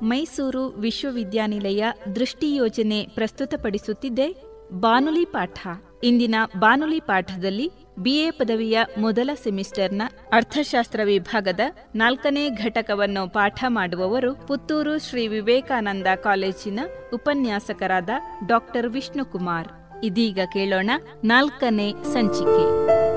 ಮೈಸೂರು ವಿಶ್ವವಿದ್ಯಾನಿಲಯ ದೃಷ್ಟಿ ಯೋಜನೆ ಪ್ರಸ್ತುತಪಡಿಸುತ್ತಿದೆ ಬಾನುಲಿ ಪಾಠ. ಇಂದಿನ ಬಾನುಲಿ ಪಾಠದಲ್ಲಿ ಬಿಎ ಪದವಿಯ ಮೊದಲ ಸೆಮಿಸ್ಟರ್ನ ಅರ್ಥಶಾಸ್ತ್ರ ವಿಭಾಗದ 4ನೇ ಘಟಕವನ್ನು ಪಾಠ ಮಾಡುವವರು ಪುತ್ತೂರು ಶ್ರೀ ವಿವೇಕಾನಂದ ಕಾಲೇಜಿನ ಉಪನ್ಯಾಸಕರಾದ ಡಾಕ್ಟರ್ ವಿಷ್ಣುಕುಮಾರ್. ಇದೀಗ ಕೇಳೋಣ 4ನೇ ಸಂಚಿಕೆ.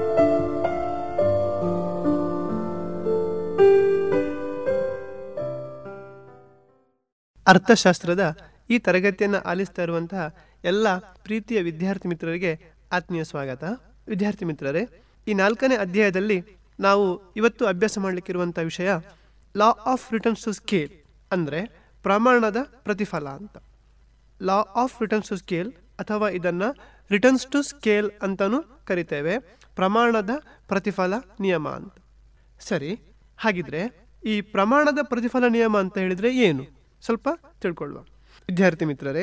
ಅರ್ಥಶಾಸ್ತ್ರದ ಈ ತರಗತಿಯನ್ನು ಆಲಿಸ್ತಾ ಇರುವಂತಹ ಎಲ್ಲ ಪ್ರೀತಿಯ ವಿದ್ಯಾರ್ಥಿ ಮಿತ್ರರಿಗೆ ಆತ್ಮೀಯ ಸ್ವಾಗತ. ವಿದ್ಯಾರ್ಥಿ ಮಿತ್ರರೇ, ಈ 4ನೇ ಅಧ್ಯಾಯದಲ್ಲಿ ನಾವು ಇವತ್ತು ಅಭ್ಯಾಸ ಮಾಡಲಿಕ್ಕಿರುವಂಥ ವಿಷಯ law of returns to scale, ಅಂದರೆ ಪ್ರಮಾಣದ ಪ್ರತಿಫಲ ಅಂತ. Law of returns to scale ಅಥವಾ ಇದನ್ನು ರಿಟರ್ನ್ಸ್ ಟು ಸ್ಕೇಲ್ ಅಂತಲೂ ಕರಿತೇವೆ, ಪ್ರಮಾಣದ ಪ್ರತಿಫಲ ನಿಯಮ ಅಂತ. ಸರಿ, ಹಾಗಿದ್ರೆ ಈ ಪ್ರಮಾಣದ ಪ್ರತಿಫಲ ನಿಯಮ ಅಂತ ಹೇಳಿದರೆ ಏನು ಸ್ವಲ್ಪ ತಿಳ್ಕೊಳ್ಳುವ. ವಿದ್ಯಾರ್ಥಿ ಮಿತ್ರರೇ,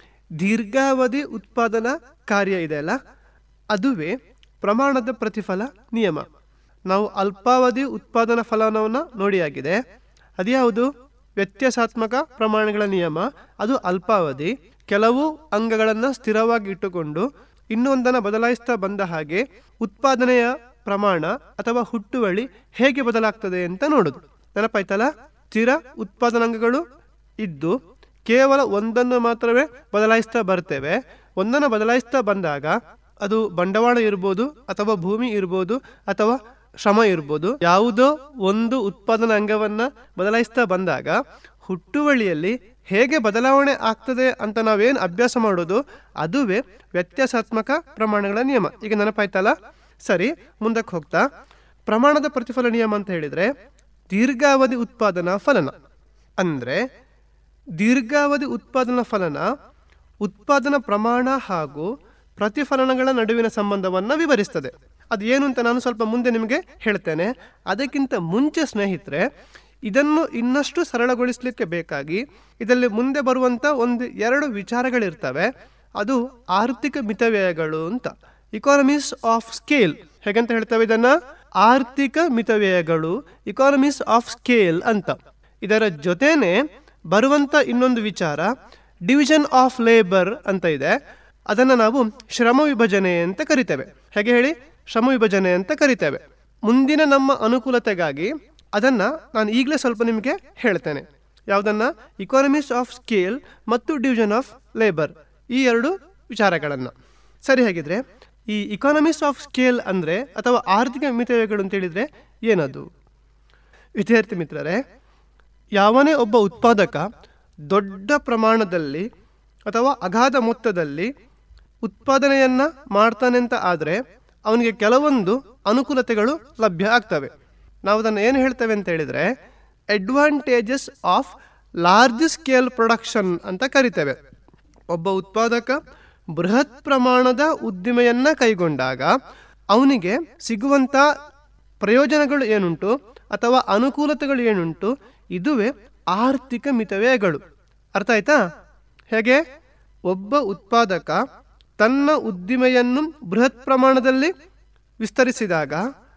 ದೀರ್ಘಾವಧಿ ಉತ್ಪಾದನಾ ಕಾರ್ಯ ಇದೆಯಲ್ಲ, ಅದುವೇ ಪ್ರಮಾಣದ ಪ್ರತಿಫಲ ನಿಯಮ. ನಾವು ಅಲ್ಪಾವಧಿ ಉತ್ಪಾದನಾ ಫಲನವನ್ನು ನೋಡಿಯಾಗಿದೆ. ಅದ್ಯಾವುದು? ವ್ಯತ್ಯಾಸಾತ್ಮಕ ಪ್ರಮಾಣಗಳ ನಿಯಮ. ಅದು ಅಲ್ಪಾವಧಿ, ಕೆಲವು ಅಂಗಗಳನ್ನು ಸ್ಥಿರವಾಗಿ ಇಟ್ಟುಕೊಂಡು ಇನ್ನೊಂದನ್ನು ಬದಲಾಯಿಸ್ತಾ ಬಂದ ಹಾಗೆ ಉತ್ಪಾದನೆಯ ಪ್ರಮಾಣ ಅಥವಾ ಹುಟ್ಟುವಳಿ ಹೇಗೆ ಬದಲಾಗ್ತದೆ ಅಂತ ನೋಡೋದು. ನೆನಪಾಯ್ತಲ್ಲ? ಸ್ಥಿರ ಉತ್ಪಾದನಾಂಗಗಳು ಇದ್ದು ಕೇವಲ ಒಂದನ್ನು ಮಾತ್ರವೇ ಬದಲಾಯಿಸ್ತಾ ಬರ್ತೇವೆ. ಒಂದನ್ನು ಬದಲಾಯಿಸ್ತಾ ಬಂದಾಗ ಅದು ಬಂಡವಾಳ ಇರ್ಬೋದು, ಅಥವಾ ಭೂಮಿ ಇರ್ಬೋದು, ಅಥವಾ ಶ್ರಮ ಇರ್ಬೋದು. ಯಾವುದೋ ಒಂದು ಉತ್ಪಾದನಾ ಅಂಗವನ್ನು ಬದಲಾಯಿಸ್ತಾ ಬಂದಾಗ ಹುಟ್ಟುವಳಿಯಲ್ಲಿ ಹೇಗೆ ಬದಲಾವಣೆ ಆಗ್ತದೆ ಅಂತ ನಾವೇನು ಅಭ್ಯಾಸ ಮಾಡೋದು, ಅದುವೇ ವ್ಯತ್ಯಾಸಾತ್ಮಕ ಪ್ರಮಾಣಗಳ ನಿಯಮ. ಈಗ ನೆನಪಾಯ್ತಲ್ಲ? ಸರಿ, ಮುಂದಕ್ಕೆ ಹೋಗ್ತಾ ಪ್ರಮಾಣದ ಪ್ರತಿಫಲ ನಿಯಮ ಅಂತ ಹೇಳಿದರೆ ದೀರ್ಘಾವಧಿ ಉತ್ಪಾದನಾ ಫಲನ. ಅಂದರೆ ದೀರ್ಘಾವಧಿ ಉತ್ಪಾದನಾ ಫಲನ ಉತ್ಪಾದನಾ ಪ್ರಮಾಣ ಹಾಗೂ ಪ್ರತಿಫಲನಗಳ ನಡುವಿನ ಸಂಬಂಧವನ್ನು ವಿವರಿಸ್ತದೆ. ಅದು ಏನು ಅಂತ ನಾನು ಸ್ವಲ್ಪ ಮುಂದೆ ನಿಮಗೆ ಹೇಳ್ತೇನೆ. ಅದಕ್ಕಿಂತ ಮುಂಚೆ ಸ್ನೇಹಿತರೆ, ಇದನ್ನು ಇನ್ನಷ್ಟು ಸರಳಗೊಳಿಸಲಿಕ್ಕೆ ಬೇಕಾಗಿ ಇದರಲ್ಲಿ ಮುಂದೆ ಬರುವಂಥ 1-2 ವಿಚಾರಗಳಿರ್ತವೆ. ಅದು ಆರ್ಥಿಕ ಮಿತವ್ಯಯಗಳು ಅಂತ, ಇಕಾನಮೀಸ್ ಆಫ್ ಸ್ಕೇಲ್. ಹೇಗಂತ ಹೇಳ್ತೇವೆ ಇದನ್ನು? ಆರ್ಥಿಕ ಮಿತವ್ಯಯಗಳು, ಇಕಾನಮೀಸ್ ಆಫ್ ಸ್ಕೇಲ್ ಅಂತ. ಇದರ ಜೊತೆನೆ ಬರುವಂಥ ಇನ್ನೊಂದು ವಿಚಾರ ಡಿವಿಷನ್ ಆಫ್ ಲೇಬರ್ ಅಂತ ಇದೆ. ಅದನ್ನು ನಾವು ಶ್ರಮ ವಿಭಜನೆ ಅಂತ ಕರಿತೇವೆ. ಹೇಗೆ ಹೇಳಿ? ಶ್ರಮ ವಿಭಜನೆ ಅಂತ ಕರಿತೇವೆ. ಮುಂದಿನ ನಮ್ಮ ಅನುಕೂಲತೆಗಾಗಿ ಅದನ್ನು ನಾನು ಈಗಲೇ ಸ್ವಲ್ಪ ನಿಮಗೆ ಹೇಳ್ತೇನೆ. ಯಾವುದನ್ನು? ಇಕಾನಮೀಸ್ ಆಫ್ ಸ್ಕೇಲ್ ಮತ್ತು ಡಿವಿಷನ್ ಆಫ್ ಲೇಬರ್, ಈ 2 ವಿಚಾರಗಳನ್ನು. ಸರಿ, ಹಾಗಿದ್ರೆ ಈ ಇಕಾನಮೀಸ್ ಆಫ್ ಸ್ಕೇಲ್ ಅಂದರೆ ಅಥವಾ ಆರ್ಥಿಕ ಮಿತವ್ಯಯಗಳು ಅಂತ ಹೇಳಿದರೆ ಏನದು? ವಿದ್ಯಾರ್ಥಿ ಮಿತ್ರರೇ, ಯಾವನೇ ಒಬ್ಬ ಉತ್ಪಾದಕ ದೊಡ್ಡ ಪ್ರಮಾಣದಲ್ಲಿ ಅಥವಾ ಅಗಾಧ ಮೊತ್ತದಲ್ಲಿ ಉತ್ಪಾದನೆಯನ್ನು ಮಾಡ್ತಾನೆ ಅಂತ ಆದರೆ ಅವನಿಗೆ ಕೆಲವೊಂದು ಅನುಕೂಲತೆಗಳು ಲಭ್ಯ ಆಗ್ತವೆ. ನಾವು ಅದನ್ನು ಏನು ಹೇಳ್ತೇವೆ ಅಂತ ಹೇಳಿದರೆ advantages of large scale production ಅಂತ ಕರಿತೇವೆ. ಒಬ್ಬ ಉತ್ಪಾದಕ ಬೃಹತ್ ಪ್ರಮಾಣದ ಉದ್ದಿಮೆಯನ್ನು ಕೈಗೊಂಡಾಗ ಅವನಿಗೆ ಸಿಗುವಂಥ ಪ್ರಯೋಜನಗಳು ಏನುಂಟು ಅಥವಾ ಅನುಕೂಲತೆಗಳು ಏನುಂಟು, ಇದುವೇ ಆರ್ಥಿಕ ಮಿತವ್ಯಯಗಳು. ಅರ್ಥ ಆಯ್ತಾ? ಹೇಗೆ? ಒಬ್ಬ ಉತ್ಪಾದಕ ತನ್ನ ಉದ್ದಿಮೆಯನ್ನು ಬೃಹತ್ ಪ್ರಮಾಣದಲ್ಲಿ ವಿಸ್ತರಿಸಿದಾಗ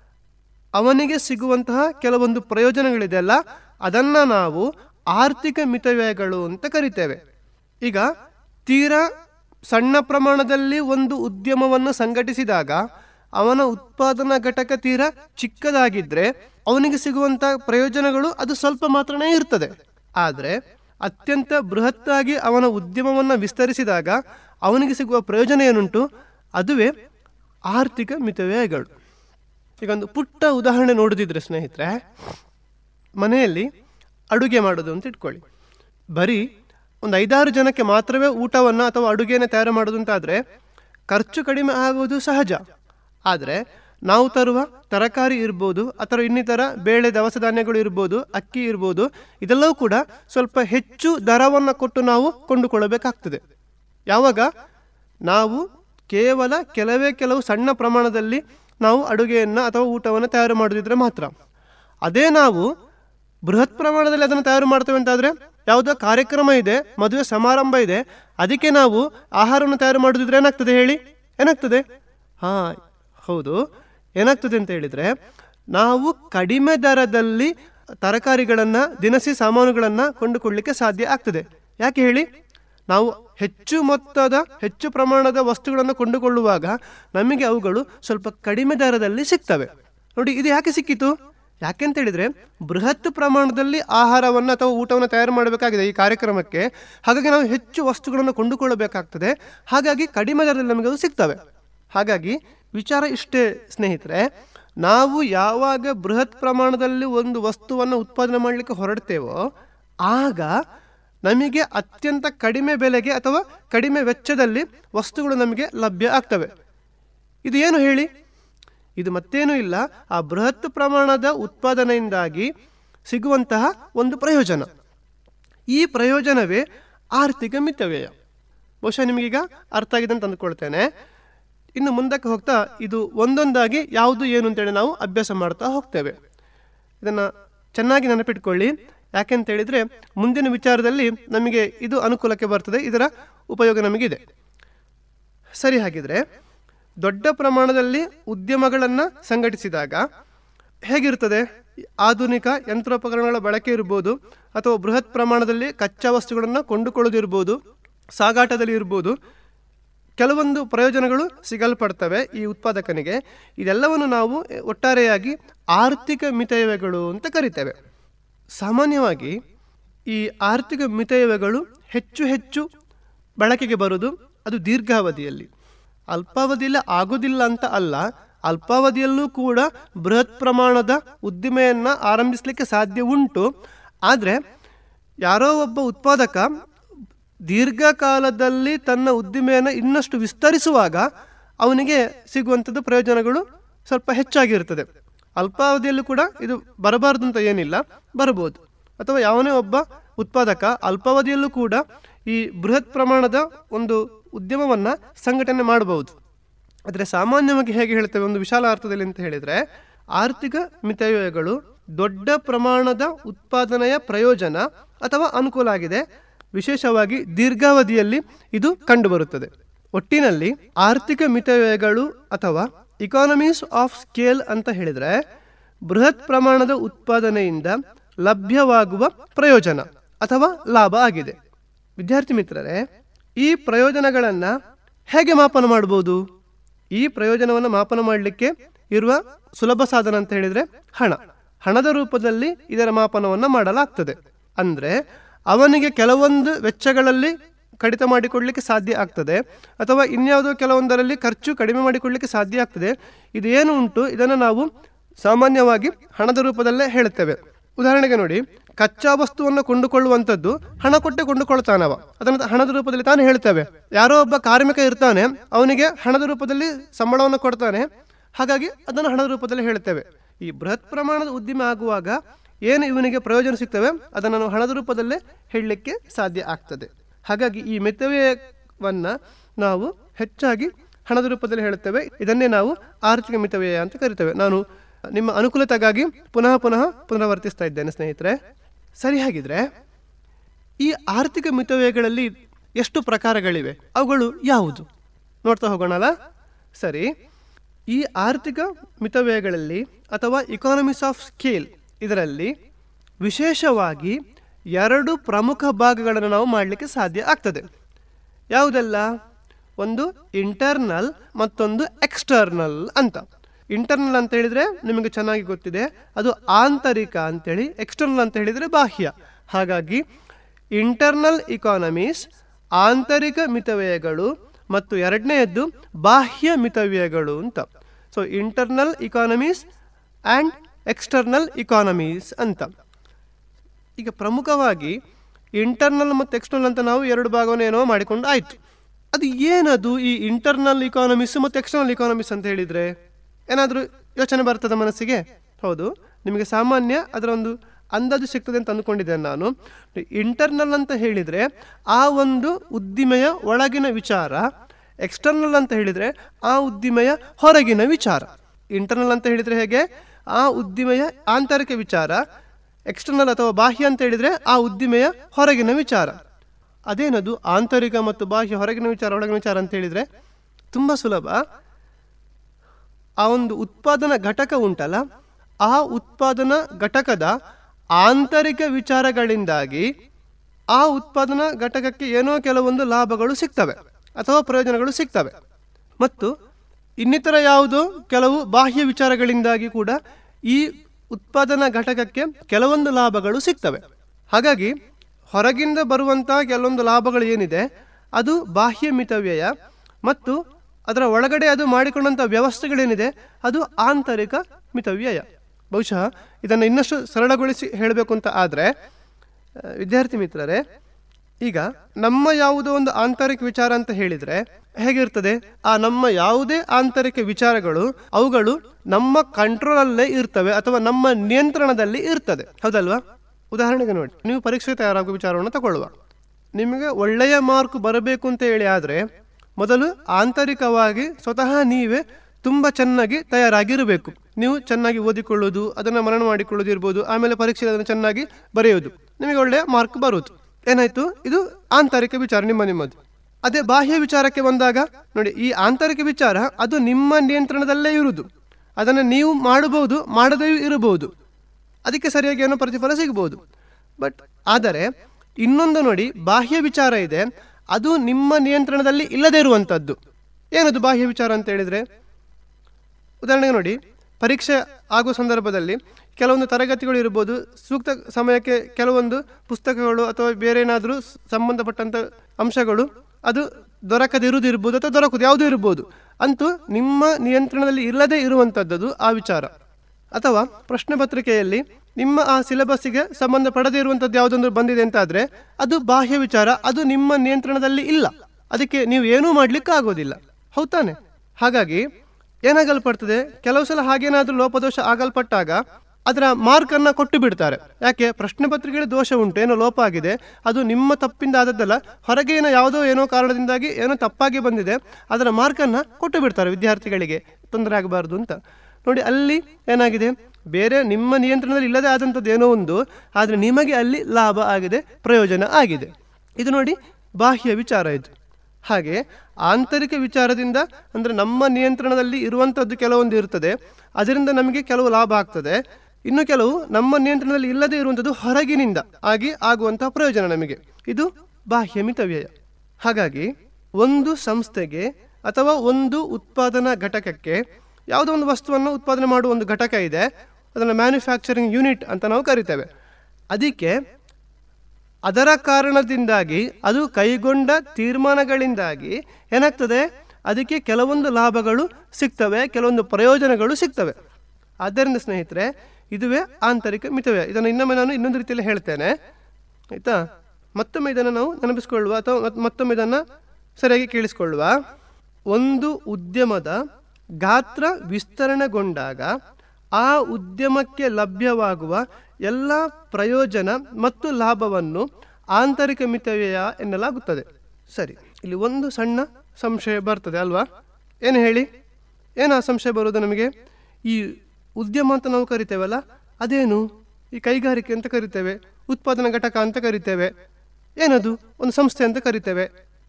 ಅವನಿಗೆ ಸಿಗುವಂತಹ ಕೆಲವೊಂದು ಪ್ರಯೋಜನಗಳಿದೆಯಲ್ಲ, ಅದನ್ನು ನಾವು ಆರ್ಥಿಕ ಮಿತವ್ಯಯಗಳು ಅಂತ ಕರಿತೇವೆ. ಈಗ ತೀರಾ ಸಣ್ಣ ಪ್ರಮಾಣದಲ್ಲಿ ಒಂದು ಉದ್ಯಮವನ್ನು ಸಂಘಟಿಸಿದಾಗ ಅವನ ಉತ್ಪಾದನಾ ಘಟಕ ತೀರಾ ಚಿಕ್ಕದಾಗಿದ್ದರೆ ಅವನಿಗೆ ಸಿಗುವಂಥ ಪ್ರಯೋಜನಗಳು ಅದು ಸ್ವಲ್ಪ ಮಾತ್ರನೇ ಇರ್ತದೆ. ಆದರೆ ಅತ್ಯಂತ ಬೃಹತ್ತಾಗಿ ಅವನ ಉದ್ಯಮವನ್ನು ವಿಸ್ತರಿಸಿದಾಗ ಅವನಿಗೆ ಸಿಗುವ ಪ್ರಯೋಜನ ಏನುಂಟು, ಅದುವೇ ಆರ್ಥಿಕ ಮಿತವ್ಯಯಗಳು. ಈಗ ಒಂದು ಪುಟ್ಟ ಉದಾಹರಣೆ ನೋಡಿದ್ರೆ ಸ್ನೇಹಿತರೆ, ಮನೆಯಲ್ಲಿ ಅಡುಗೆ ಮಾಡೋದು ಅಂತ ಇಟ್ಕೊಳ್ಳಿ. ಬರೀ ಒಂದು 5-6 ಜನಕ್ಕೆ ಮಾತ್ರವೇ ಊಟವನ್ನು ಅಥವಾ ಅಡುಗೆಯನ್ನು ತಯಾರು ಮಾಡೋದು ಅಂತಾದರೆ ಖರ್ಚು ಕಡಿಮೆ ಆಗುವುದು ಸಹಜ. ಆದರೆ ನಾವು ತರುವ ತರಕಾರಿ ಇರ್ಬೋದು, ಅಥವಾ ಇನ್ನಿತರ ಬೇಳೆ ದವಸ ಧಾನ್ಯಗಳು ಇರ್ಬೋದು, ಅಕ್ಕಿ ಇರ್ಬೋದು, ಇದೆಲ್ಲವೂ ಕೂಡ ಸ್ವಲ್ಪ ಹೆಚ್ಚು ದರವನ್ನು ಕೊಟ್ಟು ನಾವು ಕೊಂಡುಕೊಳ್ಳಬೇಕಾಗ್ತದೆ. ಯಾವಾಗ ನಾವು ಕೇವಲ ಕೆಲವು ಸಣ್ಣ ಪ್ರಮಾಣದಲ್ಲಿ ನಾವು ಅಡುಗೆಯನ್ನು ಅಥವಾ ಊಟವನ್ನು ತಯಾರು ಮಾಡೋದಿದ್ರೆ ಮಾತ್ರ. ಅದೇ ನಾವು ಬೃಹತ್ ಪ್ರಮಾಣದಲ್ಲಿ ಅದನ್ನು ತಯಾರು ಮಾಡ್ತೇವೆ ಅಂತಾದರೆ, ಯಾವುದೋ ಕಾರ್ಯಕ್ರಮ ಇದೆ, ಮದುವೆ ಸಮಾರಂಭ ಇದೆ, ಅದಕ್ಕೆ ನಾವು ಆಹಾರವನ್ನು ತಯಾರು ಮಾಡೋದಿದ್ರೆ ಏನಾಗ್ತದೆ ಹೇಳಿ? ಏನಾಗ್ತದೆ? ಹೌದು, ಏನಾಗ್ತದೆ ಅಂತ ಹೇಳಿದರೆ ನಾವು ಕಡಿಮೆ ದರದಲ್ಲಿ ತರಕಾರಿಗಳನ್ನು, ದಿನಸಿ ಸಾಮಾನುಗಳನ್ನು ಕೊಂಡುಕೊಳ್ಳಲಿಕ್ಕೆ ಸಾಧ್ಯ ಆಗ್ತದೆ. ಯಾಕೆ ಹೇಳಿ? ನಾವು ಹೆಚ್ಚು ಪ್ರಮಾಣದ ವಸ್ತುಗಳನ್ನು ಕೊಂಡುಕೊಳ್ಳುವಾಗ ನಮಗೆ ಅವುಗಳು ಸ್ವಲ್ಪ ಕಡಿಮೆ ದರದಲ್ಲಿ ಸಿಗ್ತವೆ. ನೋಡಿ, ಇದು ಯಾಕೆ ಸಿಕ್ಕಿತು? ಯಾಕೆಂತ ಹೇಳಿದರೆ, ಬೃಹತ್ ಪ್ರಮಾಣದಲ್ಲಿ ಆಹಾರವನ್ನು ಅಥವಾ ಊಟವನ್ನು ತಯಾರು ಮಾಡಬೇಕಾಗಿದೆ ಈ ಕಾರ್ಯಕ್ರಮಕ್ಕೆ. ಹಾಗಾಗಿ ನಾವು ಹೆಚ್ಚು ವಸ್ತುಗಳನ್ನು ಕೊಂಡುಕೊಳ್ಳಬೇಕಾಗ್ತದೆ. ಹಾಗಾಗಿ ಕಡಿಮೆ ದರದಲ್ಲಿ ನಮಗೆ ಅದು ಸಿಗ್ತವೆ. ಹಾಗಾಗಿ ವಿಚಾರ ಇಷ್ಟೇ ಸ್ನೇಹಿತರೆ, ನಾವು ಯಾವಾಗ ಬೃಹತ್ ಪ್ರಮಾಣದಲ್ಲಿ ಒಂದು ವಸ್ತುವನ್ನು ಉತ್ಪಾದನೆ ಮಾಡಲಿಕ್ಕೆ ಹೊರಡ್ತೇವೋ ಆಗ ನಮಗೆ ಅತ್ಯಂತ ಕಡಿಮೆ ಬೆಲೆಗೆ ಅಥವಾ ಕಡಿಮೆ ವೆಚ್ಚದಲ್ಲಿ ವಸ್ತುಗಳು ನಮಗೆ ಲಭ್ಯ ಆಗ್ತವೆ. ಇದು ಏನು ಹೇಳಿ? ಇದು ಮತ್ತೇನೂ ಇಲ್ಲ, ಆ ಬೃಹತ್ ಪ್ರಮಾಣದ ಉತ್ಪಾದನೆಯಿಂದಾಗಿ ಸಿಗುವಂತಹ ಒಂದು ಪ್ರಯೋಜನ. ಈ ಪ್ರಯೋಜನವೇ ಆರ್ಥಿಕ ಮಿತವ್ಯಯ. ಬಹುಶಃ ನಿಮಗೀಗ ಅರ್ಥ ಆಗಿದೆ ಅಂತ ಅಂದ್ಕೊಳ್ತೇನೆ. ಇನ್ನು ಮುಂದಕ್ಕೆ ಹೋಗ್ತಾ ಇದು ಒಂದೊಂದಾಗಿ ಯಾವುದು ಏನು ಅಂತೇಳಿ ನಾವು ಅಭ್ಯಾಸ ಮಾಡ್ತಾ ಹೋಗ್ತೇವೆ. ಇದನ್ನು ಚೆನ್ನಾಗಿ ನೆನಪಿಟ್ಕೊಳ್ಳಿ. ಯಾಕೆಂತ ಹೇಳಿದರೆ ಮುಂದಿನ ವಿಚಾರದಲ್ಲಿ ನಮಗೆ ಇದು ಅನುಕೂಲಕ್ಕೆ ಬರ್ತದೆ, ಇದರ ಉಪಯೋಗ ನಮಗಿದೆ. ಸರಿ, ಹಾಗಿದ್ರೆ ದೊಡ್ಡ ಪ್ರಮಾಣದಲ್ಲಿ ಉದ್ಯಮಗಳನ್ನು ಸಂಘಟಿಸಿದಾಗ ಹೇಗಿರ್ತದೆ? ಆಧುನಿಕ ಯಂತ್ರೋಪಕರಣಗಳ ಬಳಕೆ ಇರ್ಬೋದು, ಅಥವಾ ಬೃಹತ್ ಪ್ರಮಾಣದಲ್ಲಿ ಕಚ್ಚಾ ವಸ್ತುಗಳನ್ನು ಕೊಂಡುಕೊಳ್ಳೋದಿರ್ಬೋದು, ಸಾಗಾಟದಲ್ಲಿ ಇರ್ಬೋದು. ಕೆಲವೊಂದು ಪ್ರಯೋಜನಗಳು ಸಿಗಲ್ಪಡ್ತವೆ ಈ ಉತ್ಪಾದಕನಿಗೆ. ಇದೆಲ್ಲವನ್ನು ನಾವು ಒಟ್ಟಾರೆಯಾಗಿ ಆರ್ಥಿಕ ಮಿತವ್ಯಯಗಳು ಅಂತ ಕರಿತೇವೆ. ಸಾಮಾನ್ಯವಾಗಿ ಈ ಆರ್ಥಿಕ ಮಿತವ್ಯಯಗಳು ಹೆಚ್ಚು ಬಳಕೆಗೆ ಬರೋದು ಅದು ದೀರ್ಘಾವಧಿಯಲ್ಲಿ. ಅಲ್ಪಾವಧಿಯಲ್ಲಿ ಆಗೋದಿಲ್ಲ ಅಂತ ಅಲ್ಲ, ಅಲ್ಪಾವಧಿಯಲ್ಲೂ ಕೂಡ ಬೃಹತ್ ಪ್ರಮಾಣದ ಉದ್ದಿಮೆಯನ್ನು ಆರಂಭಿಸಲಿಕ್ಕೆ ಸಾಧ್ಯ ಉಂಟು. ಆದರೆ ಯಾರೋ ಒಬ್ಬ ಉತ್ಪಾದಕ ದೀರ್ಘಕಾಲದಲ್ಲಿ ತನ್ನ ಉದ್ದಿಮೆಯನ್ನು ಇನ್ನಷ್ಟು ವಿಸ್ತರಿಸುವಾಗ ಅವನಿಗೆ ಸಿಗುವಂಥದ್ದು ಪ್ರಯೋಜನಗಳು ಸ್ವಲ್ಪ ಹೆಚ್ಚಾಗಿರ್ತದೆ. ಅಲ್ಪಾವಧಿಯಲ್ಲೂ ಕೂಡ ಇದು ಬರಬಾರ್ದು ಅಂತ ಏನಿಲ್ಲ, ಬರಬಹುದು. ಅಥವಾ ಯಾವನೇ ಒಬ್ಬ ಉತ್ಪಾದಕ ಅಲ್ಪಾವಧಿಯಲ್ಲೂ ಕೂಡ ಈ ಬೃಹತ್ ಪ್ರಮಾಣದ ಒಂದು ಉದ್ಯಮವನ್ನು ಸಂಘಟನೆ ಮಾಡಬಹುದು. ಆದರೆ ಸಾಮಾನ್ಯವಾಗಿ ಹೇಗೆ ಹೇಳ್ತೇವೆ ಒಂದು ವಿಶಾಲ ಅರ್ಥದಲ್ಲಿ ಅಂತ ಹೇಳಿದರೆ, ಆರ್ಥಿಕ ಮಿತವ್ಯಯಗಳು ದೊಡ್ಡ ಪ್ರಮಾಣದ ಉತ್ಪಾದನೆಯ ಪ್ರಯೋಜನ ಅಥವಾ ಅನುಕೂಲ ಆಗಿದೆ. ವಿಶೇಷವಾಗಿ ದೀರ್ಘಾವಧಿಯಲ್ಲಿ ಇದು ಕಂಡುಬರುತ್ತದೆ. ಒಟ್ಟಿನಲ್ಲಿ ಆರ್ಥಿಕ ಮಿತವ್ಯಯಗಳು ಅಥವಾ ಇಕಾನಮೀಸ್ ಆಫ್ ಸ್ಕೇಲ್ ಅಂತ ಹೇಳಿದರೆ ಬೃಹತ್ ಪ್ರಮಾಣದ ಉತ್ಪಾದನೆಯಿಂದ ಲಭ್ಯವಾಗುವ ಪ್ರಯೋಜನ ಅಥವಾ ಲಾಭ ಆಗಿದೆ. ವಿದ್ಯಾರ್ಥಿ ಮಿತ್ರರೇ, ಈ ಪ್ರಯೋಜನಗಳನ್ನು ಹೇಗೆ ಮಾಪನ ಮಾಡಬಹುದು? ಈ ಪ್ರಯೋಜನವನ್ನು ಮಾಪನ ಮಾಡಲಿಕ್ಕೆ ಇರುವ ಸುಲಭ ಸಾಧನ ಅಂತ ಹೇಳಿದರೆ ಹಣದ ರೂಪದಲ್ಲಿ ಇದರ ಮಾಪನವನ್ನು ಮಾಡಲಾಗ್ತದೆ. ಅಂದರೆ ಅವನಿಗೆ ಕೆಲವೊಂದು ವೆಚ್ಚಗಳಲ್ಲಿ ಕಡಿತ ಮಾಡಿಕೊಳ್ಳಲಿಕ್ಕೆ ಸಾಧ್ಯ ಆಗ್ತದೆ, ಅಥವಾ ಇನ್ಯಾವುದೋ ಕೆಲವೊಂದರಲ್ಲಿ ಖರ್ಚು ಕಡಿಮೆ ಮಾಡಿಕೊಳ್ಳಲಿಕ್ಕೆ ಸಾಧ್ಯ ಆಗ್ತದೆ. ಇದು ಏನು ಉಂಟು ಇದನ್ನು ನಾವು ಸಾಮಾನ್ಯವಾಗಿ ಹಣದ ರೂಪದಲ್ಲೇ ಹೇಳುತ್ತೇವೆ. ಉದಾಹರಣೆಗೆ ನೋಡಿ, ಕಚ್ಚಾ ವಸ್ತುವನ್ನು ಕೊಂಡುಕೊಳ್ಳುವಂಥದ್ದು ಹಣ ಕೊಟ್ಟೆ ಕೊಂಡುಕೊಳ್ತಾನವ, ಅದನ್ನು ಹಣದ ರೂಪದಲ್ಲಿ ತಾನು ಹೇಳ್ತೇವೆ. ಯಾರೋ ಒಬ್ಬ ಕಾರ್ಮಿಕ ಇರ್ತಾನೆ, ಅವನಿಗೆ ಹಣದ ರೂಪದಲ್ಲಿ ಸಂಬಳವನ್ನು ಕೊಡ್ತಾನೆ, ಹಾಗಾಗಿ ಅದನ್ನು ಹಣದ ರೂಪದಲ್ಲಿ ಹೇಳ್ತೇವೆ. ಈ ಬೃಹತ್ ಪ್ರಮಾಣದ ಉದ್ದಿಮೆ ಆಗುವಾಗ ಏನು ಇವನಿಗೆ ಪ್ರಯೋಜನ ಸಿಗ್ತವೆ ಅದನ್ನು ನಾವು ಹಣದ ರೂಪದಲ್ಲೇ ಹೇಳಲಿಕ್ಕೆ ಸಾಧ್ಯ ಆಗ್ತದೆ. ಹಾಗಾಗಿ ಈ ಮಿತವ್ಯಯವನ್ನು ನಾವು ಹೆಚ್ಚಾಗಿ ಹಣದ ರೂಪದಲ್ಲಿ ಹೇಳುತ್ತೇವೆ. ಇದನ್ನೇ ನಾವು ಆರ್ಥಿಕ ಮಿತವ್ಯಯ ಅಂತ ಕರಿತೇವೆ. ನಾನು ನಿಮ್ಮ ಅನುಕೂಲತೆಗಾಗಿ ಪುನಃ ಪುನರಾವರ್ತಿಸ್ತಾ ಇದ್ದೇನೆ ಸ್ನೇಹಿತರೆ. ಸರಿ, ಹಾಗಿದ್ರೆ ಈ ಆರ್ಥಿಕ ಮಿತವ್ಯಯಗಳಲ್ಲಿ ಎಷ್ಟು ಪ್ರಕಾರಗಳಿವೆ, ಅವುಗಳು ಯಾವುದು ನೋಡ್ತಾ ಹೋಗೋಣಲ್ಲ? ಸರಿ, ಈ ಆರ್ಥಿಕ ಮಿತವ್ಯಯಗಳಲ್ಲಿ ಅಥವಾ ಇಕಾನಮೀಸ್ ಆಫ್ ಸ್ಕೇಲ್ ಇದರಲ್ಲಿ ವಿಶೇಷವಾಗಿ 2 ಪ್ರಮುಖ ಭಾಗಗಳನ್ನು ನಾವು ಮಾಡಲಿಕ್ಕೆ ಸಾಧ್ಯ ಆಗ್ತದೆ. ಯಾವುದೆಲ್ಲ? ಒಂದು ಇಂಟರ್ನಲ್, ಮತ್ತೊಂದು ಎಕ್ಸ್ಟರ್ನಲ್ ಅಂತ. ಇಂಟರ್ನಲ್ ಅಂತ ಹೇಳಿದರೆ ನಿಮಗೆ ಚೆನ್ನಾಗಿ ಗೊತ್ತಿದೆ, ಅದು ಆಂತರಿಕ ಅಂತೇಳಿ. ಎಕ್ಸ್ಟರ್ನಲ್ ಅಂತ ಹೇಳಿದರೆ ಬಾಹ್ಯ. ಹಾಗಾಗಿ ಇಂಟರ್ನಲ್ ಇಕಾನಮೀಸ್ ಆಂತರಿಕ ಮಿತವ್ಯಯಗಳು ಮತ್ತು ಎರಡನೆಯದ್ದು ಬಾಹ್ಯ ಮಿತವ್ಯಯಗಳು ಅಂತ. So internal economies and external economies ಅಂತ. ಈಗ ಪ್ರಮುಖವಾಗಿ ಇಂಟರ್ನಲ್ ಮತ್ತು ಎಕ್ಸ್ಟರ್ನಲ್ ಅಂತ ನಾವು 2 ಭಾಗವನ್ನು ಏನೋ ಮಾಡಿಕೊಂಡು ಆಯಿತು. ಅದು ಏನದು ಈ ಇಂಟರ್ನಲ್ ಇಕಾನಮೀಸ್ ಮತ್ತು ಎಕ್ಸ್ಟರ್ನಲ್ ಇಕಾನಮೀಸ್ ಅಂತ ಹೇಳಿದರೆ? ಏನಾದರೂ ಯೋಚನೆ ಬರ್ತದೆ ಮನಸ್ಸಿಗೆ? ಹೌದು, ನಿಮಗೆ ಸಾಮಾನ್ಯ ಅದರ ಒಂದು ಅಂದಾಜು ಸಿಗ್ತದೆ ಅಂತ ಅಂದ್ಕೊಂಡಿದ್ದೇನೆ ನಾನು. ಇಂಟರ್ನಲ್ ಅಂತ ಹೇಳಿದರೆ ಆ ಒಂದು ಉದ್ದಿಮೆಯ ಒಳಗಿನ ವಿಚಾರ, ಎಕ್ಸ್ಟರ್ನಲ್ ಅಂತ ಹೇಳಿದರೆ ಆ ಉದ್ದಿಮೆಯ ಹೊರಗಿನ ವಿಚಾರ. ಇಂಟರ್ನಲ್ ಅಂತ ಹೇಳಿದರೆ ಹೇಗೆ? ಆ ಉದ್ದಿಮೆಯ ಆಂತರಿಕ ವಿಚಾರ. ಎಕ್ಸ್ಟರ್ನಲ್ ಅಥವಾ ಬಾಹ್ಯ ಅಂತ ಹೇಳಿದರೆ ಆ ಉದ್ದಿಮೆಯ ಹೊರಗಿನ ವಿಚಾರ. ಅದೇನದು ಆಂತರಿಕ ಮತ್ತು ಬಾಹ್ಯ, ಹೊರಗಿನ ವಿಚಾರ, ಒಳಗಿನ ವಿಚಾರ ಅಂತ ಹೇಳಿದರೆ? ತುಂಬ ಸುಲಭ. ಆ ಒಂದು ಉತ್ಪಾದನಾ ಘಟಕ ಉಂಟಲ್ಲ, ಆ ಉತ್ಪಾದನಾ ಘಟಕದ ಆಂತರಿಕ ವಿಚಾರಗಳಿಂದಾಗಿ ಆ ಉತ್ಪಾದನಾ ಘಟಕಕ್ಕೆ ಏನೋ ಕೆಲವೊಂದು ಲಾಭಗಳು ಸಿಗ್ತವೆ ಅಥವಾ ಪ್ರಯೋಜನಗಳು ಸಿಗ್ತವೆ. ಮತ್ತು ಇನ್ನಿತರ ಯಾವುದೋ ಕೆಲವು ಬಾಹ್ಯ ವಿಚಾರಗಳಿಂದಾಗಿ ಕೂಡ ಈ ಉತ್ಪಾದನಾ ಘಟಕಕ್ಕೆ ಕೆಲವೊಂದು ಲಾಭಗಳು ಸಿಗ್ತವೆ. ಹಾಗಾಗಿ ಹೊರಗಿಂದ ಬರುವಂಥ ಕೆಲವೊಂದು ಲಾಭಗಳು ಏನಿದೆ ಅದು ಬಾಹ್ಯ ಮಿತವ್ಯಯ, ಮತ್ತು ಅದರ ಒಳಗಡೆ ಅದು ಮಾಡಿಕೊಂಡಂಥ ವ್ಯವಸ್ಥೆಗಳೇನಿದೆ ಅದು ಆಂತರಿಕ ಮಿತವ್ಯಯ. ಬಹುಶಃ ಇದನ್ನು ಇನ್ನಷ್ಟು ಸರಳಗೊಳಿಸಿ ಹೇಳಬೇಕು ಅಂತ ಆದರೆ, ವಿದ್ಯಾರ್ಥಿ ಮಿತ್ರರೇ, ಈಗ ನಮ್ಮ ಯಾವುದೋ ಒಂದು ಆಂತರಿಕ ವಿಚಾರ ಅಂತ ಹೇಳಿದರೆ ಹೇಗಿರ್ತದೆ? ಆ ನಮ್ಮ ಯಾವುದೇ ಆಂತರಿಕ ವಿಚಾರಗಳು ಅವುಗಳು ನಮ್ಮ ಕಂಟ್ರೋಲಲ್ಲೇ ಇರ್ತವೆ ಅಥವಾ ನಮ್ಮ ನಿಯಂತ್ರಣದಲ್ಲಿ ಇರ್ತದೆ, ಹೌದಲ್ವಾ? ಉದಾಹರಣೆಗೆ ನೋಡಿ, ನೀವು ಪರೀಕ್ಷೆ ತಯಾರಾಗುವ ವಿಚಾರವನ್ನು ತಗೊಳ್ಳುವ. ನಿಮಗೆ ಒಳ್ಳೆಯ ಮಾರ್ಕ್ ಬರಬೇಕು ಅಂತ ಹೇಳಿ ಆದರೆ ಮೊದಲು ಆಂತರಿಕವಾಗಿ ಸ್ವತಃ ನೀವೇ ತುಂಬ ಚೆನ್ನಾಗಿ ತಯಾರಾಗಿರಬೇಕು. ನೀವು ಚೆನ್ನಾಗಿ ಓದಿಕೊಳ್ಳೋದು, ಅದನ್ನು ಮನನ ಮಾಡಿಕೊಳ್ಳೋದು ಇರ್ಬೋದು, ಆಮೇಲೆ ಪರೀಕ್ಷೆಗೆ ಅದನ್ನು ಚೆನ್ನಾಗಿ ಬರೆಯೋದು, ನಿಮಗೆ ಒಳ್ಳೆಯ ಮಾರ್ಕ್ ಬರುವುದು. ಏನಾಯಿತು? ಇದು ಆಂತರಿಕ ವಿಚಾರ ನಿಮ್ಮದು. ಅದೇ ಬಾಹ್ಯ ವಿಚಾರಕ್ಕೆ ಬಂದಾಗ ನೋಡಿ, ಈ ಆಂತರಿಕ ವಿಚಾರ ಅದು ನಿಮ್ಮ ನಿಯಂತ್ರಣದಲ್ಲೇ ಇರುವುದು. ಅದನ್ನು ನೀವು ಮಾಡಬಹುದು, ಮಾಡದೇ ಇರಬಹುದು, ಅದಕ್ಕೆ ಸರಿಯಾಗಿ ಏನೋ ಪ್ರತಿಫಲ ಸಿಗಬಹುದು. ಬಟ್ ಆದರೆ ಇನ್ನೊಂದು ನೋಡಿ, ಬಾಹ್ಯ ವಿಚಾರ ಇದೆ, ಅದು ನಿಮ್ಮ ನಿಯಂತ್ರಣದಲ್ಲಿ ಇಲ್ಲದೇ ಇರುವಂಥದ್ದು. ಏನದು ಬಾಹ್ಯ ವಿಚಾರ ಅಂತ ಹೇಳಿದರೆ, ಉದಾಹರಣೆಗೆ ನೋಡಿ, ಪರೀಕ್ಷೆ ಆಗುವ ಸಂದರ್ಭದಲ್ಲಿ ಕೆಲವೊಂದು ತರಗತಿಗಳು ಇರ್ಬೋದು, ಸೂಕ್ತ ಸಮಯಕ್ಕೆ ಕೆಲವೊಂದು ಪುಸ್ತಕಗಳು ಅಥವಾ ಬೇರೆ ಏನಾದರೂ ಸಂಬಂಧಪಟ್ಟಂಥ ಅಂಶಗಳು ಅದು ದೊರಕದಿರುವುದಿರ್ಬೋದು ಅಥವಾ ದೊರಕುದು ಯಾವುದೂ ಇರ್ಬೋದು, ಅಂತೂ ನಿಮ್ಮ ನಿಯಂತ್ರಣದಲ್ಲಿ ಇಲ್ಲದೇ ಇರುವಂಥದ್ದು ಆ ವಿಚಾರ. ಅಥವಾ ಪ್ರಶ್ನೆ ಪತ್ರಿಕೆಯಲ್ಲಿ ನಿಮ್ಮ ಆ ಸಿಲೆಬಸ್ಸಿಗೆ ಸಂಬಂಧಪಡದೇ ಇರುವಂಥದ್ದು ಯಾವುದೊಂದು ಬಂದಿದೆ ಅಂತಾದರೆ ಅದು ಬಾಹ್ಯ ವಿಚಾರ, ಅದು ನಿಮ್ಮ ನಿಯಂತ್ರಣದಲ್ಲಿ ಇಲ್ಲ, ಅದಕ್ಕೆ ನೀವು ಏನೂ ಮಾಡಲಿಕ್ಕೆ ಆಗೋದಿಲ್ಲ, ಹೌದಾನೆ? ಹಾಗಾಗಿ ಏನಾಗಲ್ಪಡ್ತದೆ, ಕೆಲವು ಸಲ ಹಾಗೇನಾದರೂ ಲೋಪದೋಷ ಆಗಲ್ಪಟ್ಟಾಗ ಅದರ ಮಾರ್ಕನ್ನು ಕೊಟ್ಟು ಬಿಡ್ತಾರೆ. ಯಾಕೆ? ಪ್ರಶ್ನೆ ಪತ್ರಿಕೆಯಲ್ಲಿ ದೋಷ ಉಂಟು, ಏನೋ ಲೋಪ ಆಗಿದೆ, ಅದು ನಿಮ್ಮ ತಪ್ಪಿಂದ ಆದದ್ದಲ್ಲ, ಹೊರಗೆ ಏನೋ ಕಾರಣದಿಂದಾಗಿ ಏನೋ ತಪ್ಪಾಗಿ ಬಂದಿದೆ, ಅದರ ಮಾರ್ಕನ್ನು ಕೊಟ್ಟು ಬಿಡ್ತಾರೆ ವಿದ್ಯಾರ್ಥಿಗಳಿಗೆ ತೊಂದರೆ ಆಗಬಾರ್ದು ಅಂತ. ನೋಡಿ, ಅಲ್ಲಿ ಏನಾಗಿದೆ, ಬೇರೆ ನಿಮ್ಮ ನಿಯಂತ್ರಣದಲ್ಲಿ ಇಲ್ಲದೆ ಆದಂಥದ್ದು ಏನೋ ಒಂದು, ಆದರೆ ನಿಮಗೆ ಅಲ್ಲಿ ಲಾಭ ಆಗಿದೆ, ಪ್ರಯೋಜನ ಆಗಿದೆ. ಇದು ನೋಡಿ ಬಾಹ್ಯ ವಿಚಾರ ಇದು. ಹಾಗೆ ಆಂತರಿಕ ವಿಚಾರದಿಂದ ಅಂದರೆ ನಮ್ಮ ನಿಯಂತ್ರಣದಲ್ಲಿ ಇರುವಂಥದ್ದು ಕೆಲವೊಂದು ಇರ್ತದೆ, ಅದರಿಂದ ನಮಗೆ ಕೆಲವು ಲಾಭ ಆಗ್ತದೆ. ಇನ್ನು ಕೆಲವು ನಮ್ಮ ನಿಯಂತ್ರಣದಲ್ಲಿ ಇಲ್ಲದೆ ಇರುವಂಥದ್ದು ಹೊರಗಿನಿಂದ ಆಗುವಂತಹ ಪ್ರಯೋಜನ ನಮಗೆ, ಇದು ಬಾಹ್ಯ ಮಿತವ್ಯಯ. ಹಾಗಾಗಿ ಒಂದು ಸಂಸ್ಥೆಗೆ ಅಥವಾ ಒಂದು ಉತ್ಪಾದನಾ ಘಟಕಕ್ಕೆ ಯಾವುದೋ ಒಂದು ವಸ್ತುವನ್ನು ಉತ್ಪಾದನೆ ಮಾಡುವ ಒಂದು ಘಟಕ ಇದೆ, ಅದನ್ನು ಮ್ಯಾನುಫ್ಯಾಕ್ಚರಿಂಗ್ ಯೂನಿಟ್ ಅಂತ ನಾವು ಕರಿತೇವೆ. ಅದಕ್ಕೆ ಅದರ ಕಾರಣದಿಂದಾಗಿ ಅದು ಕೈಗೊಂಡ ತೀರ್ಮಾನಗಳಿಂದಾಗಿ ಏನಾಗ್ತದೆ, ಅದಕ್ಕೆ ಕೆಲವೊಂದು ಲಾಭಗಳು ಸಿಗ್ತವೆ, ಕೆಲವೊಂದು ಪ್ರಯೋಜನಗಳು ಸಿಗ್ತವೆ. ಆದ್ದರಿಂದ ಸ್ನೇಹಿತರೆ, ಇದುವೇ ಆಂತರಿಕ ಮಿತವ್ಯಯ. ಇದನ್ನು ಇನ್ನೊಮ್ಮೆ ನಾನು ಇನ್ನೊಂದು ರೀತಿಯಲ್ಲಿ ಹೇಳ್ತೇನೆ, ಆಯಿತಾ? ಮತ್ತೊಮ್ಮೆ ಇದನ್ನು ನಾವು ನೆನಪಿಸ್ಕೊಳ್ಳುವ ಅಥವಾ ಮತ್ತೊಮ್ಮೆ ಇದನ್ನು ಸರಿಯಾಗಿ ಕೇಳಿಸ್ಕೊಳ್ಳುವ. ಒಂದು ಉದ್ಯಮದ ಗಾತ್ರ ವಿಸ್ತರಣೆಗೊಂಡಾಗ ಆ ಉದ್ಯಮಕ್ಕೆ ಲಭ್ಯವಾಗುವ ಎಲ್ಲ ಪ್ರಯೋಜನ ಮತ್ತು ಲಾಭವನ್ನು ಆಂತರಿಕ ಮಿತವ್ಯಯ ಎನ್ನಲಾಗುತ್ತದೆ. ಸರಿ, ಇಲ್ಲಿ ಒಂದು ಸಣ್ಣ ಸಂಶಯ ಬರ್ತದೆ ಅಲ್ವಾ? ಏನು ಹೇಳಿ, ಏನು ಆ ಸಂಶಯ ಬರೋದು ನಮಗೆ? ಈ ಉದ್ಯಮ ಅಂತ ನಾವು ಕರಿತೇವಲ್ಲ, ಅದೇನು? ಈ ಕೈಗಾರಿಕೆ ಅಂತ ಕರಿತೇವೆ, ಉತ್ಪಾದನಾ ಘಟಕ ಅಂತ ಕರಿತೇವೆ, ಏನದು? ಒಂದು ಸಂಸ್ಥೆ ಅಂತ ಕರಿತೇವೆ.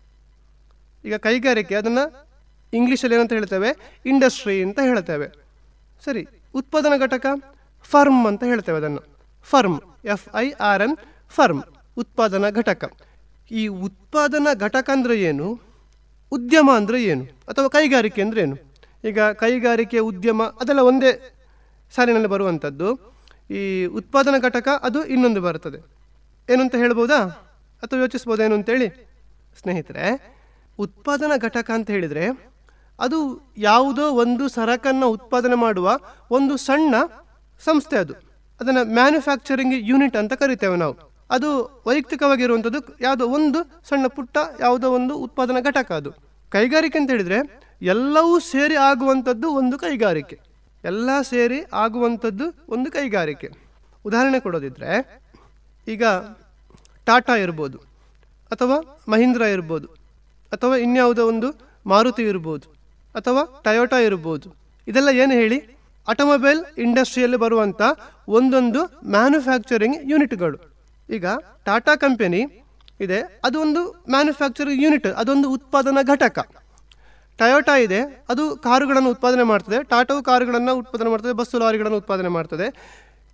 ಈಗ ಕೈಗಾರಿಕೆ ಅದನ್ನು ಇಂಗ್ಲೀಷಲ್ಲಿ ಏನಂತ ಹೇಳ್ತೇವೆ? ಇಂಡಸ್ಟ್ರಿ ಅಂತ ಹೇಳ್ತೇವೆ. ಸರಿ, ಉತ್ಪಾದನಾ ಘಟಕ ಫರ್ಮ್ ಅಂತ ಹೇಳ್ತೇವೆ, ಅದನ್ನು ಫರ್ಮ್, FIRM, ಫರ್ಮ್, ಉತ್ಪಾದನಾ ಘಟಕ. ಈ ಉತ್ಪಾದನಾ ಘಟಕ ಅಂದರೆ ಏನು, ಉದ್ಯಮ ಅಂದರೆ ಏನು, ಅಥವಾ ಕೈಗಾರಿಕೆ ಅಂದರೆ ಏನು? ಈಗ ಕೈಗಾರಿಕೆ, ಉದ್ಯಮ ಅದೆಲ್ಲ ಒಂದೇ ಸಾಲಿನಲ್ಲಿ ಬರುವಂಥದ್ದು. ಈ ಉತ್ಪಾದನಾ ಘಟಕ ಅದು ಇನ್ನೊಂದು ಬರ್ತದೆ. ಏನು ಅಂತ ಹೇಳ್ಬೋದಾ ಅಥವಾ ಯೋಚಿಸ್ಬೋದಾ ಏನು ಅಂತೇಳಿ? ಸ್ನೇಹಿತರೆ, ಉತ್ಪಾದನಾ ಘಟಕ ಅಂತ ಹೇಳಿದರೆ ಅದು ಯಾವುದೋ ಒಂದು ಸರಕನ್ನು ಉತ್ಪಾದನೆ ಮಾಡುವ ಒಂದು ಸಣ್ಣ ಸಂಸ್ಥೆ, ಅದನ್ನು ಮ್ಯಾನುಫ್ಯಾಕ್ಚರಿಂಗ್ ಯೂನಿಟ್ ಅಂತ ಕರಿತೇವೆ ನಾವು. ಅದು ವೈಯಕ್ತಿಕವಾಗಿರುವಂಥದ್ದು, ಯಾವುದೋ ಒಂದು ಸಣ್ಣ ಪುಟ್ಟ ಯಾವುದೋ ಒಂದು ಉತ್ಪಾದನಾ ಘಟಕ. ಅದು ಕೈಗಾರಿಕೆ ಅಂತ ಹೇಳಿದರೆ ಎಲ್ಲವೂ ಸೇರಿ ಆಗುವಂಥದ್ದು ಒಂದು ಕೈಗಾರಿಕೆ, ಎಲ್ಲ ಸೇರಿ ಆಗುವಂಥದ್ದು ಒಂದು ಕೈಗಾರಿಕೆ. ಉದಾಹರಣೆ ಕೊಡೋದಿದ್ರೆ, ಈಗ ಟಾಟಾ ಇರ್ಬೋದು, ಅಥವಾ ಮಹೀಂದ್ರ ಇರ್ಬೋದು, ಅಥವಾ ಇನ್ಯಾವುದೋ ಒಂದು ಮಾರುತಿ ಇರ್ಬೋದು, ಅಥವಾ ಟಯೋಟಾ ಇರ್ಬೋದು. ಇದೆಲ್ಲ ಏನು ಹೇಳಿ? ಆಟೋಮೊಬೈಲ್ ಇಂಡಸ್ಟ್ರಿಯಲ್ಲಿ ಬರುವಂಥ ಒಂದೊಂದು ಮ್ಯಾನುಫ್ಯಾಕ್ಚರಿಂಗ್ ಯೂನಿಟ್ಗಳು. ಈಗ ಟಾಟಾ ಕಂಪೆನಿ ಇದೆ, ಅದು ಒಂದು ಮ್ಯಾನುಫ್ಯಾಕ್ಚರಿಂಗ್ ಯೂನಿಟ್, ಅದೊಂದು ಉತ್ಪಾದನಾ ಘಟಕ. ಟಯೋಟಾ ಇದೆ, ಅದು ಕಾರುಗಳನ್ನು ಉತ್ಪಾದನೆ ಮಾಡ್ತದೆ, ಟಾಟಾವು ಕಾರುಗಳನ್ನು ಉತ್ಪಾದನೆ ಮಾಡ್ತದೆ, ಬಸ್ಸು ಲಾರಿಗಳನ್ನು ಉತ್ಪಾದನೆ ಮಾಡ್ತದೆ.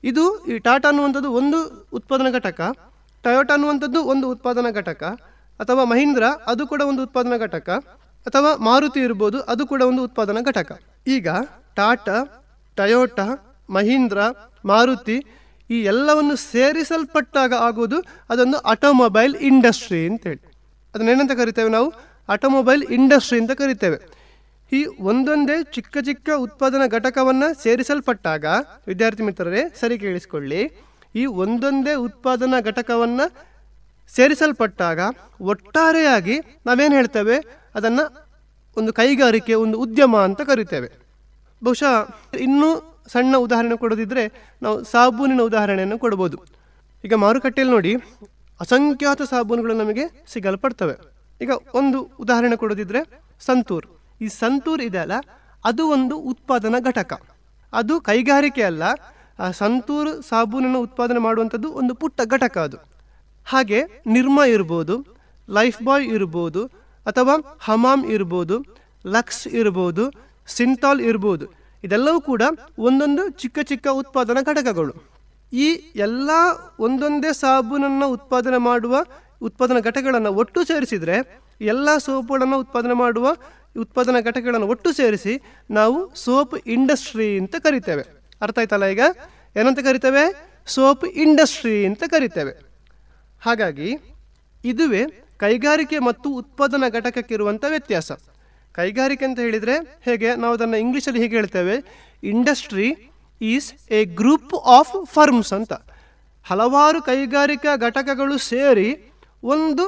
ಇದು ಈ ಟಾಟಾ ಅನ್ನುವಂಥದ್ದು ಒಂದು ಉತ್ಪಾದನಾ ಘಟಕ, ಟೊಯೋಟಾ ಅನ್ನುವಂಥದ್ದು ಒಂದು ಉತ್ಪಾದನಾ ಘಟಕ, ಅಥವಾ ಮಹೀಂದ್ರ ಅದು ಕೂಡ ಒಂದು ಉತ್ಪಾದನಾ ಘಟಕ, ಅಥವಾ ಮಾರುತಿ ಇರ್ಬೋದು ಅದು ಕೂಡ ಒಂದು ಉತ್ಪಾದನಾ ಘಟಕ. ಈಗ ಟಾಟಾ, ಟೊಯೋಟಾ, ಮಹೀಂದ್ರ, ಮಾರುತಿ ಈ ಎಲ್ಲವನ್ನು ಸೇರಿಸಲ್ಪಟ್ಟಾಗ ಆಗೋದು ಅದೊಂದು ಆಟೋಮೊಬೈಲ್ ಇಂಡಸ್ಟ್ರಿ ಅಂತೇಳಿ. ಅದನ್ನೇನಂತ ಕರಿತೇವೆ ನಾವು? ಆಟೋಮೊಬೈಲ್ ಇಂಡಸ್ಟ್ರಿ ಅಂತ ಕರಿತೇವೆ. ಈ ಒಂದೊಂದೇ ಚಿಕ್ಕ ಚಿಕ್ಕ ಉತ್ಪಾದನಾ ಘಟಕವನ್ನು ಸೇರಿಸಲ್ಪಟ್ಟಾಗ, ವಿದ್ಯಾರ್ಥಿ ಮಿತ್ರರೇ ಸರಿ ಕೇಳಿಸ್ಕೊಳ್ಳಿ, ಈ ಒಂದೊಂದೇ ಉತ್ಪಾದನಾ ಘಟಕವನ್ನು ಸೇರಿಸಲ್ಪಟ್ಟಾಗ ಒಟ್ಟಾರೆಯಾಗಿ ನಾವೇನು ಹೇಳ್ತೇವೆ? ಅದನ್ನು ಒಂದು ಕೈಗಾರಿಕೆ, ಒಂದು ಉದ್ಯಮ ಅಂತ ಕರಿತೇವೆ. ಬಹುಶಃ ಇನ್ನೂ ಸಣ್ಣ ಉದಾಹರಣೆ ಕೊಡೋದಿದ್ರೆ ನಾವು ಸಾಬೂನಿನ ಉದಾಹರಣೆಯನ್ನು ಕೊಡ್ಬೋದು. ಈಗ ಮಾರುಕಟ್ಟೆಯಲ್ಲಿ ನೋಡಿ ಅಸಂಖ್ಯಾತ ಸಾಬೂನುಗಳು ನಮಗೆ ಸಿಗಲ್ಪಡ್ತವೆ. ಈಗ ಒಂದು ಉದಾಹರಣೆ ಕೊಡೋದಿದ್ರೆ ಸಂತೂರ್. ಈ ಸಂತೂರ್ ಇದೆಯಲ್ಲ, ಅದು ಒಂದು ಉತ್ಪಾದನಾ ಘಟಕ, ಅದು ಕೈಗಾರಿಕೆ ಅಲ್ಲ. ಆ ಸಂತೂರ್ ಸಾಬೂನನ್ನು ಉತ್ಪಾದನೆ ಮಾಡುವಂಥದ್ದು ಒಂದು ಪುಟ್ಟ ಘಟಕ ಅದು. ಹಾಗೆ ನಿರ್ಮಾ ಇರ್ಬೋದು, ಲೈಫ್ ಬಾಯ್ ಇರ್ಬೋದು, ಅಥವಾ ಹಮಾಮ್ ಇರ್ಬೋದು, ಲಕ್ಸ್ ಇರ್ಬೋದು, ಸಿಂತಾಲ್ ಇರ್ಬೋದು. ಇದೆಲ್ಲವೂ ಕೂಡ ಒಂದೊಂದು ಚಿಕ್ಕ ಚಿಕ್ಕ ಉತ್ಪಾದನಾ ಘಟಕಗಳು. ಈ ಎಲ್ಲ ಒಂದೊಂದೇ ಸಾಬೂನನ್ನು ಉತ್ಪಾದನೆ ಮಾಡುವ ಉತ್ಪಾದನಾ ಘಟಕಗಳನ್ನು ಒಟ್ಟು ಸೇರಿಸಿದರೆ, ಎಲ್ಲ ಸೋಪುಗಳನ್ನು ಉತ್ಪಾದನೆ ಮಾಡುವ ಉತ್ಪಾದನಾ ಘಟಕಗಳನ್ನು ಒಟ್ಟು ಸೇರಿಸಿ ನಾವು ಸೋಪ್ ಇಂಡಸ್ಟ್ರಿ ಅಂತ ಕರಿತೇವೆ. ಅರ್ಥ ಆಯ್ತಲ್ಲ? ಈಗ ಏನಂತ ಕರಿತೇವೆ? ಸೋಪ್ ಇಂಡಸ್ಟ್ರಿ ಅಂತ ಕರಿತೇವೆ. ಹಾಗಾಗಿ ಇದುವೇ ಕೈಗಾರಿಕೆ ಮತ್ತು ಉತ್ಪಾದನಾ ಘಟಕಕ್ಕಿರುವಂಥ ವ್ಯತ್ಯಾಸ. ಕೈಗಾರಿಕೆ ಅಂತ ಹೇಳಿದರೆ ಹೇಗೆ ನಾವು ಅದನ್ನು ಇಂಗ್ಲೀಷಲ್ಲಿ ಹೀಗೆ ಹೇಳ್ತೇವೆ, industry is a group of firms ಅಂತ. ಹಲವಾರು ಕೈಗಾರಿಕಾ ಘಟಕಗಳು ಸೇರಿ ಒಂದು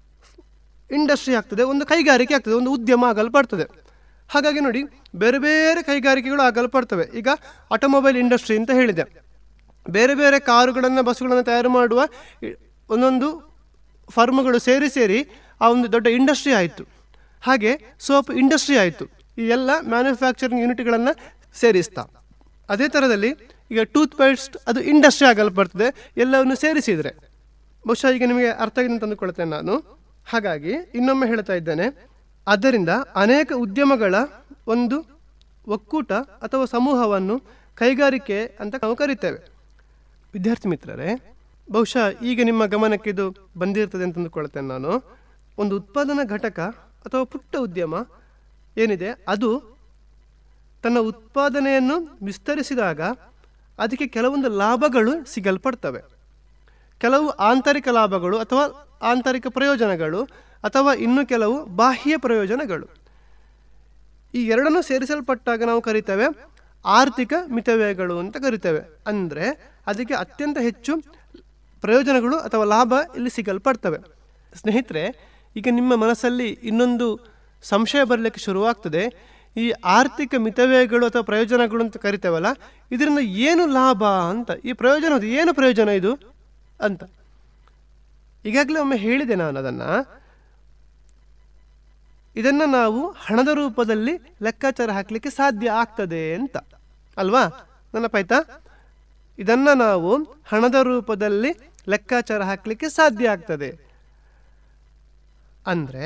ಇಂಡಸ್ಟ್ರಿ ಆಗ್ತದೆ, ಒಂದು ಕೈಗಾರಿಕೆ ಆಗ್ತದೆ, ಒಂದು ಉದ್ಯಮ ಆಗಲ್ಪಡ್ತದೆ. ಹಾಗಾಗಿ ನೋಡಿ, ಬೇರೆ ಬೇರೆ ಕೈಗಾರಿಕೆಗಳು ಆಗಲ್ಪಡ್ತವೆ. ಈಗ ಆಟೋಮೊಬೈಲ್ ಇಂಡಸ್ಟ್ರಿ ಅಂತ ಹೇಳಿದೆ, ಬೇರೆ ಬೇರೆ ಕಾರುಗಳನ್ನು, ಬಸ್ಸುಗಳನ್ನು ತಯಾರು ಮಾಡುವ ಒಂದೊಂದು ಫರ್ಮ್ಗಳು ಸೇರಿ ಆ ಒಂದು ದೊಡ್ಡ ಇಂಡಸ್ಟ್ರಿ ಆಯಿತು. ಹಾಗೆ ಸೋಪ್ ಇಂಡಸ್ಟ್ರಿ ಆಯಿತು. ಈ ಎಲ್ಲ ಮ್ಯಾನುಫ್ಯಾಕ್ಚರಿಂಗ್ ಯೂನಿಟ್ಗಳನ್ನು ಸೇರಿಸ್ತಾ. ಅದೇ ಥರದಲ್ಲಿ ಈಗ ಟೂತ್ ಪೇಸ್ಟ್ ಅದು ಇಂಡಸ್ಟ್ರಿ ಆಗಲ್ಪಡ್ತದೆ, ಎಲ್ಲವನ್ನು ಸೇರಿಸಿದರೆ. ಬಹುಶಃ ಈಗ ನಿಮಗೆ ಅರ್ಥ ಆಗಿದೆ ಅಂತ ಅಂದುಕೊಳ್ತೇನೆ ನಾನು. ಹಾಗಾಗಿ ಇನ್ನೊಮ್ಮೆ ಹೇಳ್ತಾ ಇದ್ದೇನೆ, ಆದ್ದರಿಂದ ಅನೇಕ ಉದ್ಯಮಗಳ ಒಂದು ಒಕ್ಕೂಟ ಅಥವಾ ಸಮೂಹವನ್ನು ಕೈಗಾರಿಕೆ ಅಂತ ನಾವು ಕರಿತೇವೆ. ವಿದ್ಯಾರ್ಥಿ ಮಿತ್ರರೇ, ಬಹುಶಃ ಈಗ ನಿಮ್ಮ ಗಮನಕ್ಕೆ ಇದು ಬಂದಿರ್ತದೆ ಅಂತ ಅಂದುಕೊಳ್ತೇನೆ ನಾನು. ಒಂದು ಉತ್ಪಾದನಾ ಘಟಕ ಅಥವಾ ಪುಟ್ಟ ಉದ್ಯಮ ಏನಿದೆ, ಅದು ತನ್ನ ಉತ್ಪಾದನೆಯನ್ನು ವಿಸ್ತರಿಸಿದಾಗ ಅದಕ್ಕೆ ಕೆಲವೊಂದು ಲಾಭಗಳು ಸಿಗಲ್ಪಡ್ತವೆ. ಕೆಲವು ಆಂತರಿಕ ಲಾಭಗಳು ಅಥವಾ ಆಂತರಿಕ ಪ್ರಯೋಜನಗಳು, ಅಥವಾ ಇನ್ನು ಕೆಲವು ಬಾಹ್ಯ ಪ್ರಯೋಜನಗಳು. ಈ ಎರಡನ್ನೂ ಸೇರಿಸಲ್ಪಟ್ಟಾಗ ನಾವು ಕರಿತೇವೆ ಆರ್ಥಿಕ ಮಿತವ್ಯಯಗಳು ಅಂತ ಕರಿತೇವೆ. ಅಂದರೆ ಅದಕ್ಕೆ ಅತ್ಯಂತ ಹೆಚ್ಚು ಪ್ರಯೋಜನಗಳು ಅಥವಾ ಲಾಭ ಇಲ್ಲಿ ಸಿಗಲ್ಪಡ್ತವೆ. ಸ್ನೇಹಿತರೆ, ಈಗ ನಿಮ್ಮ ಮನಸ್ಸಲ್ಲಿ ಇನ್ನೊಂದು ಸಂಶಯ ಬರಲಿಕ್ಕೆ ಶುರುವಾಗ್ತದೆ. ಈ ಆರ್ಥಿಕ ಮಿತವ್ಯಯಗಳು ಅಥವಾ ಪ್ರಯೋಜನಗಳು ಅಂತ ಕರಿತೇವಲ್ಲ, ಇದರಿಂದ ಏನು ಲಾಭ ಅಂತ, ಈ ಪ್ರಯೋಜನ ಏನು ಪ್ರಯೋಜನ ಇದು ಅಂತ. ಈಗಾಗಲೇ ಒಮ್ಮೆ ಹೇಳಿದೆ ನಾನು ಅದನ್ನು. ಇದನ್ನು ನಾವು ಹಣದ ರೂಪದಲ್ಲಿ ಲೆಕ್ಕಾಚಾರ ಹಾಕಲಿಕ್ಕೆ ಸಾಧ್ಯ ಆಗ್ತದೆ ಅಂತ ಅಲ್ವಾ? ನೆನಪಾಯ್ತಾ? ಇದನ್ನು ನಾವು ಹಣದ ರೂಪದಲ್ಲಿ ಲೆಕ್ಕಾಚಾರ ಹಾಕಲಿಕ್ಕೆ ಸಾಧ್ಯ ಆಗ್ತದೆ. ಅಂದರೆ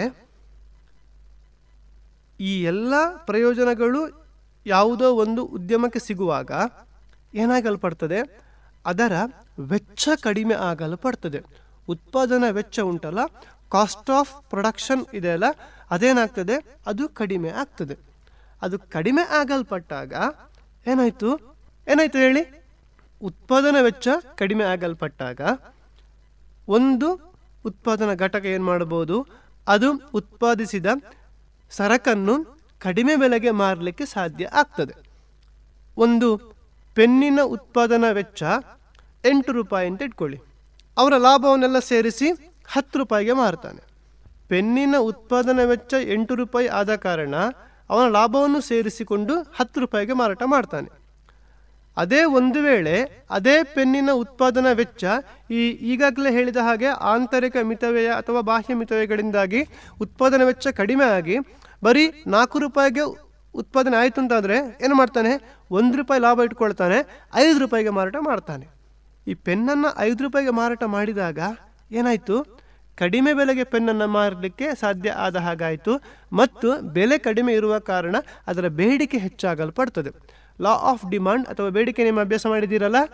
ಈ ಎಲ್ಲ ಪ್ರಯೋಜನಗಳು ಯಾವುದೋ ಒಂದು ಉದ್ಯಮಕ್ಕೆ ಸಿಗುವಾಗ ಏನಾಗಲ್ಪಡ್ತದೆ? ಅದರ ವೆಚ್ಚ ಕಡಿಮೆ ಆಗಲ್ಪಡ್ತದೆ. ಉತ್ಪಾದನಾ ವೆಚ್ಚ ಉಂಟಲ್ಲ, ಕಾಸ್ಟ್ ಆಫ್ ಪ್ರೊಡಕ್ಷನ್ ಇದೆಯಲ್ಲ, ಅದೇನಾಗ್ತದೆ? ಅದು ಕಡಿಮೆ ಆಗ್ತದೆ. ಅದು ಕಡಿಮೆ ಆಗಲ್ಪಟ್ಟಾಗ ಏನಾಯಿತು ಹೇಳಿ? ಉತ್ಪಾದನಾ ವೆಚ್ಚ ಕಡಿಮೆ ಆಗಲ್ಪಟ್ಟಾಗ ಒಂದು ಉತ್ಪಾದನಾ ಘಟಕ ಏನು ಮಾಡಬಹುದು? ಅದು ಉತ್ಪಾದಿಸಿದ ಸರಕನ್ನು ಕಡಿಮೆ ಬೆಲೆಗೆ ಮಾರಲಿಕ್ಕೆ ಸಾಧ್ಯ ಆಗ್ತದೆ. ಒಂದು ಪೆನ್ನಿನ ಉತ್ಪಾದನಾ ವೆಚ್ಚ 8 ರೂಪಾಯಿ ಅಂತ ಇಟ್ಕೊಳ್ಳಿ. ಅವರ ಲಾಭವನ್ನೆಲ್ಲ ಸೇರಿಸಿ 10 ರೂಪಾಯಿಗೆ ಮಾರ್ತಾನೆ. ಪೆನ್ನಿನ ಉತ್ಪಾದನಾ ವೆಚ್ಚ 8 ರೂಪಾಯಿ ಆದ ಕಾರಣ ಅವನ ಲಾಭವನ್ನು ಸೇರಿಸಿಕೊಂಡು 10 ರೂಪಾಯಿಗೆ ಮಾರಾಟ ಮಾಡ್ತಾನೆ. ಅದೇ ಒಂದು ವೇಳೆ ಅದೇ ಪೆನ್ನಿನ ಉತ್ಪಾದನಾ ವೆಚ್ಚ ಈಗಾಗಲೇ ಹೇಳಿದ ಹಾಗೆ ಆಂತರಿಕ ಮಿತವ್ಯಯ ಅಥವಾ ಬಾಹ್ಯ ಮಿತವ್ಯಯಗಳಿಂದಾಗಿ ಉತ್ಪಾದನಾ ವೆಚ್ಚ ಕಡಿಮೆ ಆಗಿ ಬರೀ 4 ರೂಪಾಯಿಗೆ ಉತ್ಪಾದನೆ ಆಯಿತು ಅಂತಾದರೆ ಏನು ಮಾಡ್ತಾನೆ? 1 ರೂಪಾಯಿ ಲಾಭ ಇಟ್ಕೊಳ್ತಾನೆ, 5 ರೂಪಾಯಿಗೆ ಮಾರಾಟ ಮಾಡ್ತಾನೆ. ಈ ಪೆನ್ನನ್ನು 5 ರೂಪಾಯಿಗೆ ಮಾರಾಟ ಮಾಡಿದಾಗ ಏನಾಯಿತು? ಕಡಿಮೆ ಬೆಲೆಗೆ ಪೆನ್ನನ್ನು ಮಾರಲಿಕ್ಕೆ ಸಾಧ್ಯ ಆದ ಹಾಗಾಯಿತು. ಮತ್ತು ಬೆಲೆ ಕಡಿಮೆ ಇರುವ ಕಾರಣ ಅದರ ಬೇಡಿಕೆ ಹೆಚ್ಚಾಗಲ್ಪಡ್ತದೆ. ಲಾ ಆಫ್ ಡಿಮಾಂಡ್ ಅಥವಾ ಬೇಡಿಕೆ ನಿಮ್ಮ ಅಭ್ಯಾಸ ಮಾಡಿದ್ದೀರಲ್ಲ,